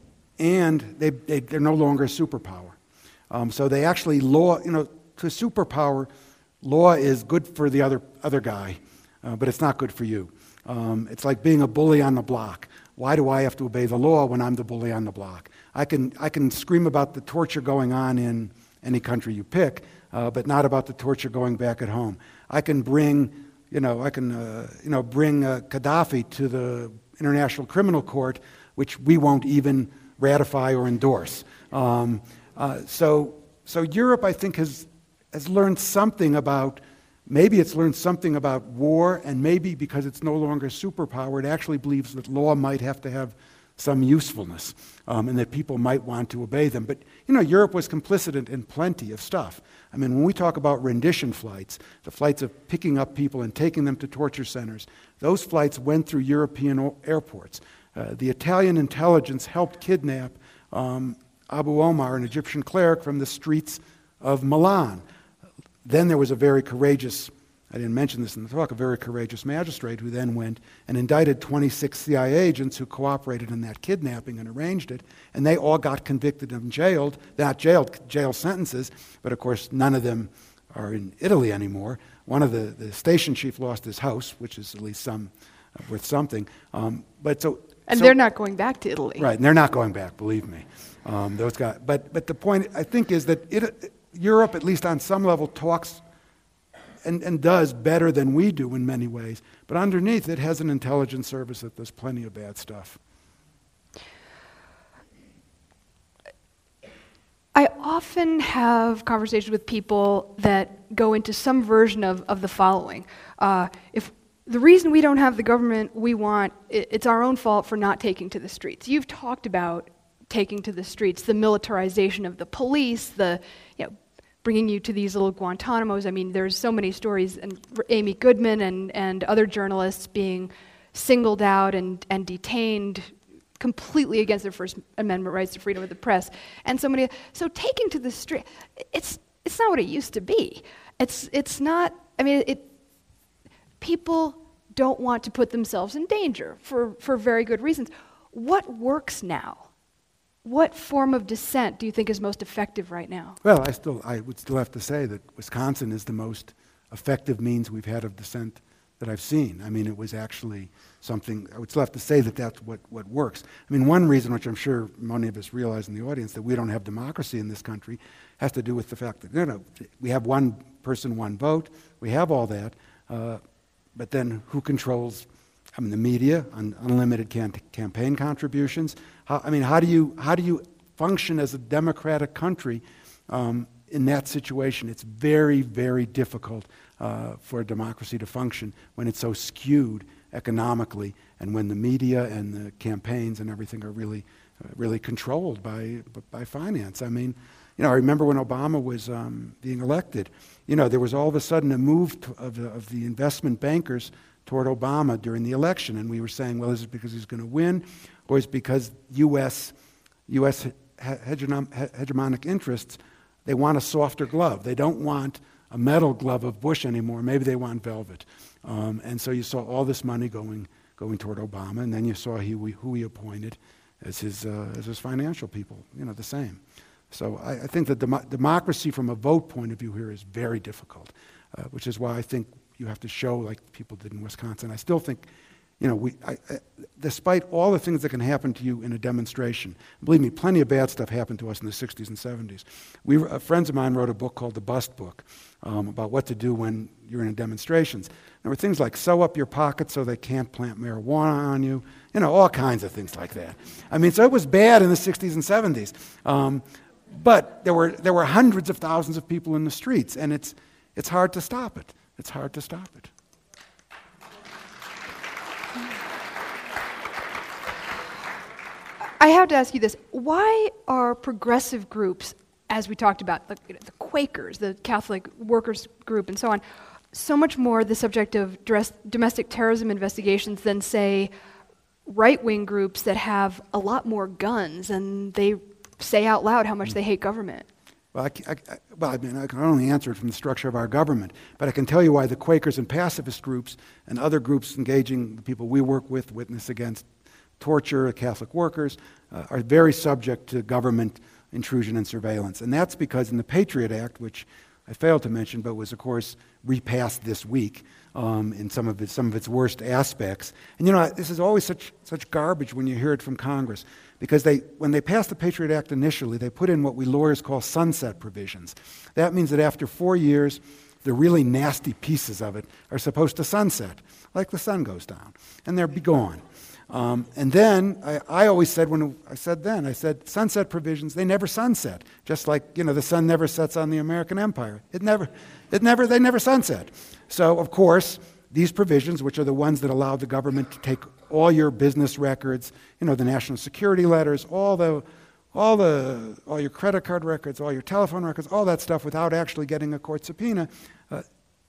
and they, they, they're no longer a superpower. Um, so they actually, law, you know, to a superpower, law is good for the other, other guy, uh, but it's not good for you. Um, it's like being a bully on the block. Why do I have to obey the law when I'm the bully on the block? I can I can scream about the torture going on in any country you pick, uh, but not about the torture going back at home. I can bring, you know, I can uh, you know bring uh, Gaddafi to the International Criminal Court, which we won't even ratify or endorse. Um, uh, so so Europe, I think, has has learned something about. Maybe it's learned something about war, and maybe because it's no longer a superpower, it actually believes that law might have to have some usefulness, um, and that people might want to obey them. But, you know, Europe was complicit in, in plenty of stuff. I mean, when we talk about rendition flights, the flights of picking up people and taking them to torture centers, those flights went through European o- airports. Uh, the Italian intelligence helped kidnap um, Abu Omar, an Egyptian cleric, from the streets of Milan. Then there was a very courageous, I didn't mention this in the talk, a very courageous magistrate who then went and indicted twenty-six C I A agents who cooperated in that kidnapping and arranged it, and they all got convicted and jailed, not jailed, jail sentences, but of course none of them are in Italy anymore. One of the, the station chief lost his house, which is at least some uh, worth something. Um, but so, and so, they're not going back to Italy. Right, and they're not going back, believe me. Um, those guys. But, but the point, I think, is that it, Europe, at least on some level, talks and, and does better than we do in many ways. But underneath, it has an intelligence service that does plenty of bad stuff. I often have conversations with people that go into some version of, of the following. Uh, if the reason we don't have the government we want, it, it's our own fault for not taking to the streets. You've talked about taking to the streets, the militarization of the police, the, you know, bringing you to these little Guantanamos. I mean, there's so many stories, and Amy Goodman and, and other journalists being singled out and, and detained completely against their First Amendment rights to freedom of the press. And so many, so taking to the street, it's it's not what it used to be. It's it's not, I mean, it. People don't want to put themselves in danger for, for very good reasons. What works now? What form of dissent do you think is most effective right now? Well, I still, I would still have to say that Wisconsin is the most effective means we've had of dissent that I've seen. I mean, it was actually something, I would still have to say that that's what, what works. I mean, one reason, which I'm sure many of us realize in the audience, that we don't have democracy in this country has to do with the fact that, you know, we have one person, one vote, we have all that, uh, but then who controls, I mean, the media, un- unlimited can- campaign contributions? How, I mean, how do you how do you function as a democratic country um, in that situation? It's very, very difficult uh, for a democracy to function when it's so skewed economically, and when the media and the campaigns and everything are really, uh, really controlled by by finance. I mean, you know, I remember when Obama was um, being elected. You know, there was all of a sudden a move to, of, the, of the investment bankers toward Obama during the election, and we were saying, well, is it because he's going to win, or is it because U S U S hegemon- hegemonic interests, they want a softer glove. They don't want a metal glove of Bush anymore. Maybe they want velvet. Um, and so you saw all this money going going toward Obama, and then you saw he, who he appointed as his uh, as his financial people. You know, the same. So I, I think that dem- democracy from a vote point of view here is very difficult, uh, which is why I think you have to show, like people did in Wisconsin. I still think, you know, we, I, I, despite all the things that can happen to you in a demonstration, believe me, plenty of bad stuff happened to us in the sixties and seventies. We, uh, friends of mine wrote a book called The Bust Book um, about what to do when you're in demonstrations. There were things like sew up your pockets so they can't plant marijuana on you, you know, all kinds of things like that. I mean, so it was bad in the sixties and seventies. Um, but there were there were hundreds of thousands of people in the streets, and it's it's hard to stop it. It's hard to stop it. I have to ask you this. Why are progressive groups, as we talked about, the, the Quakers, the Catholic workers group, and so on, so much more the subject of dress, domestic terrorism investigations than, say, right-wing groups that have a lot more guns and they say out loud how much they hate government? Well, I, I, well, I mean, I can only answer it from the structure of our government, but I can tell you why the Quakers and pacifist groups and other groups engaging the people we work with, Witness Against Torture, Catholic workers, uh, are very subject to government intrusion and surveillance. And that's because in the Patriot Act, which I failed to mention, but was, of course, repassed this week um, in some of its some of its worst aspects. And you know, this is always such such garbage when you hear it from Congress, because they when they passed the Patriot Act initially, they put in what we lawyers call sunset provisions. That means that after four years, the really nasty pieces of it are supposed to sunset, like the sun goes down, and they'll be gone. Um, and then, I, I always said when I said then, I said sunset provisions, they never sunset. Just like, you know, the sun never sets on the American empire. It never, it never, they never sunset. So, of course, these provisions, which are the ones that allow the government to take all your business records, you know, the national security letters, all the, all the, all your credit card records, all your telephone records, all that stuff without actually getting a court subpoena, uh,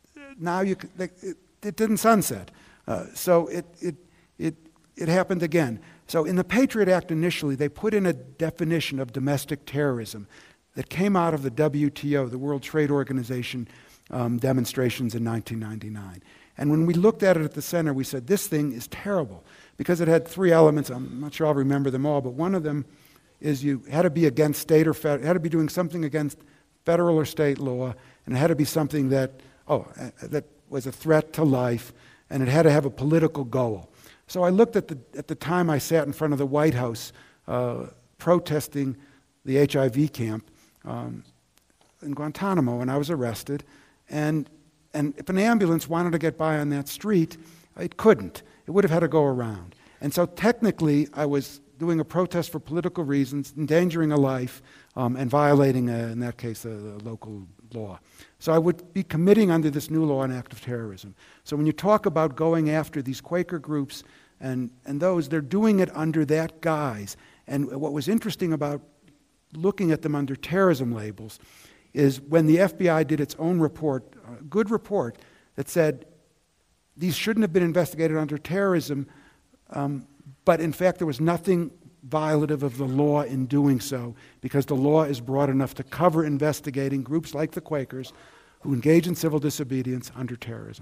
now you, they, it, it didn't sunset. Uh, so it, it, it, It happened again. So in the Patriot Act initially, they put in a definition of domestic terrorism that came out of the W T O, the World Trade Organization, um, demonstrations in nineteen ninety-nine. And when we looked at it at the center, we said, this thing is terrible, because it had three elements. I'm not sure I'll remember them all, but one of them is you had to be against state or federal, it had to be doing something against federal or state law, and it had to be something that, oh, uh, that was a threat to life, and it had to have a political goal. So I looked at the at the time I sat in front of the White House uh, protesting the H I V camp um, in Guantanamo, and I was arrested. And and if an ambulance wanted to get by on that street, it couldn't. It would have had to go around. And so technically, I was doing a protest for political reasons, endangering a life, um, and violating, a, in that case, a, a local law. So I would be committing under this new law an act of terrorism. So when you talk about going after these Quaker groups and, and those, they're doing it under that guise. And what was interesting about looking at them under terrorism labels is when the F B I did its own report, a good report, that said these shouldn't have been investigated under terrorism, um, but in fact there was nothing violative of the law in doing so, because the law is broad enough to cover investigating groups like the Quakers who engage in civil disobedience under terrorism.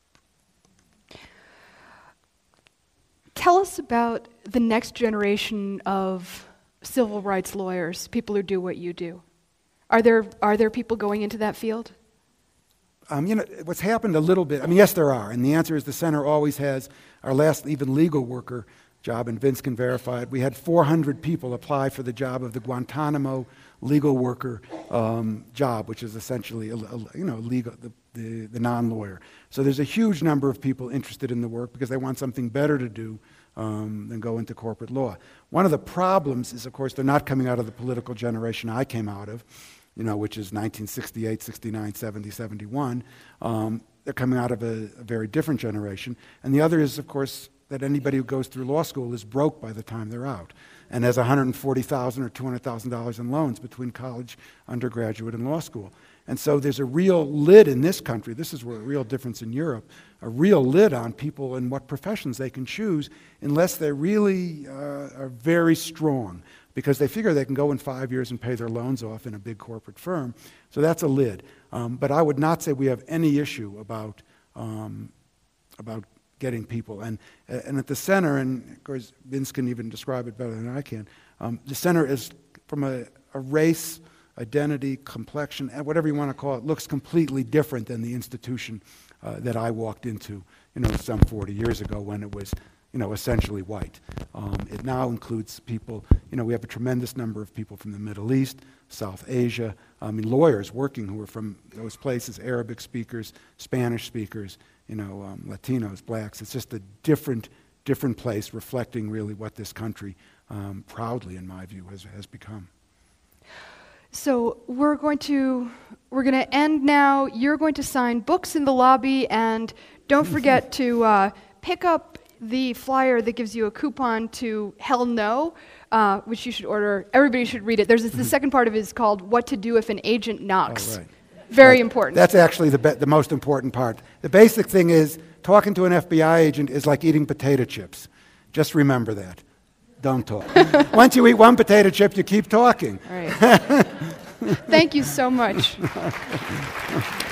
Tell us about the next generation of civil rights lawyers, people who do what you do. Are there are there people going into that field? Um, you know, what's happened a little bit, I mean, yes, there are, and the answer is the center always has. Our last even legal worker job, and Vince can verify it, we had four hundred people apply for the job of the Guantanamo legal worker um, job, which is essentially a, a, you know legal the the, the non-lawyer. So there's a huge number of people interested in the work because they want something better to do um, than go into corporate law. One of the problems is, of course, they're not coming out of the political generation I came out of, you know, which is nineteen sixty-eight, sixty-nine, seventy, seventy-one. Um, they're coming out of a, a very different generation. And the other is, of course, that anybody who goes through law school is broke by the time they're out and has one hundred forty thousand dollars or two hundred thousand dollars in loans between college, undergraduate, and law school. And so there's a real lid in this country, this is where a real difference in Europe, a real lid on people and what professions they can choose unless they really uh, are very strong, because they figure they can go in five years and pay their loans off in a big corporate firm. So that's a lid. Um, but I would not say we have any issue about, um, about getting people. And, and at the center, and of course Vince can even describe it better than I can, um, the center is from a, a race, identity, complexion, and whatever you want to call it, looks completely different than the institution uh, that I walked into, you know, some forty years ago when it was, you know, essentially white. Um, it now includes people, you know, we have a tremendous number of people from the Middle East, South Asia, I mean, lawyers working who are from those places, Arabic speakers, Spanish speakers, you know, um, Latinos, blacks. It's just a different, different place reflecting really what this country um, proudly, in my view, has, has become. So we're going to we're going to end now. You're going to sign books in the lobby, and don't forget to uh, pick up the flyer that gives you a coupon to Hell No, uh, which you should order. Everybody should read it. There's this, the second part of it is called What to Do If an Agent Knocks. Oh, right. Very that, important. That's actually the be- the most important part. The basic thing is talking to an F B I agent is like eating potato chips. Just remember that. Don't talk. Once you eat one potato chip, you keep talking. All right. Thank you so much.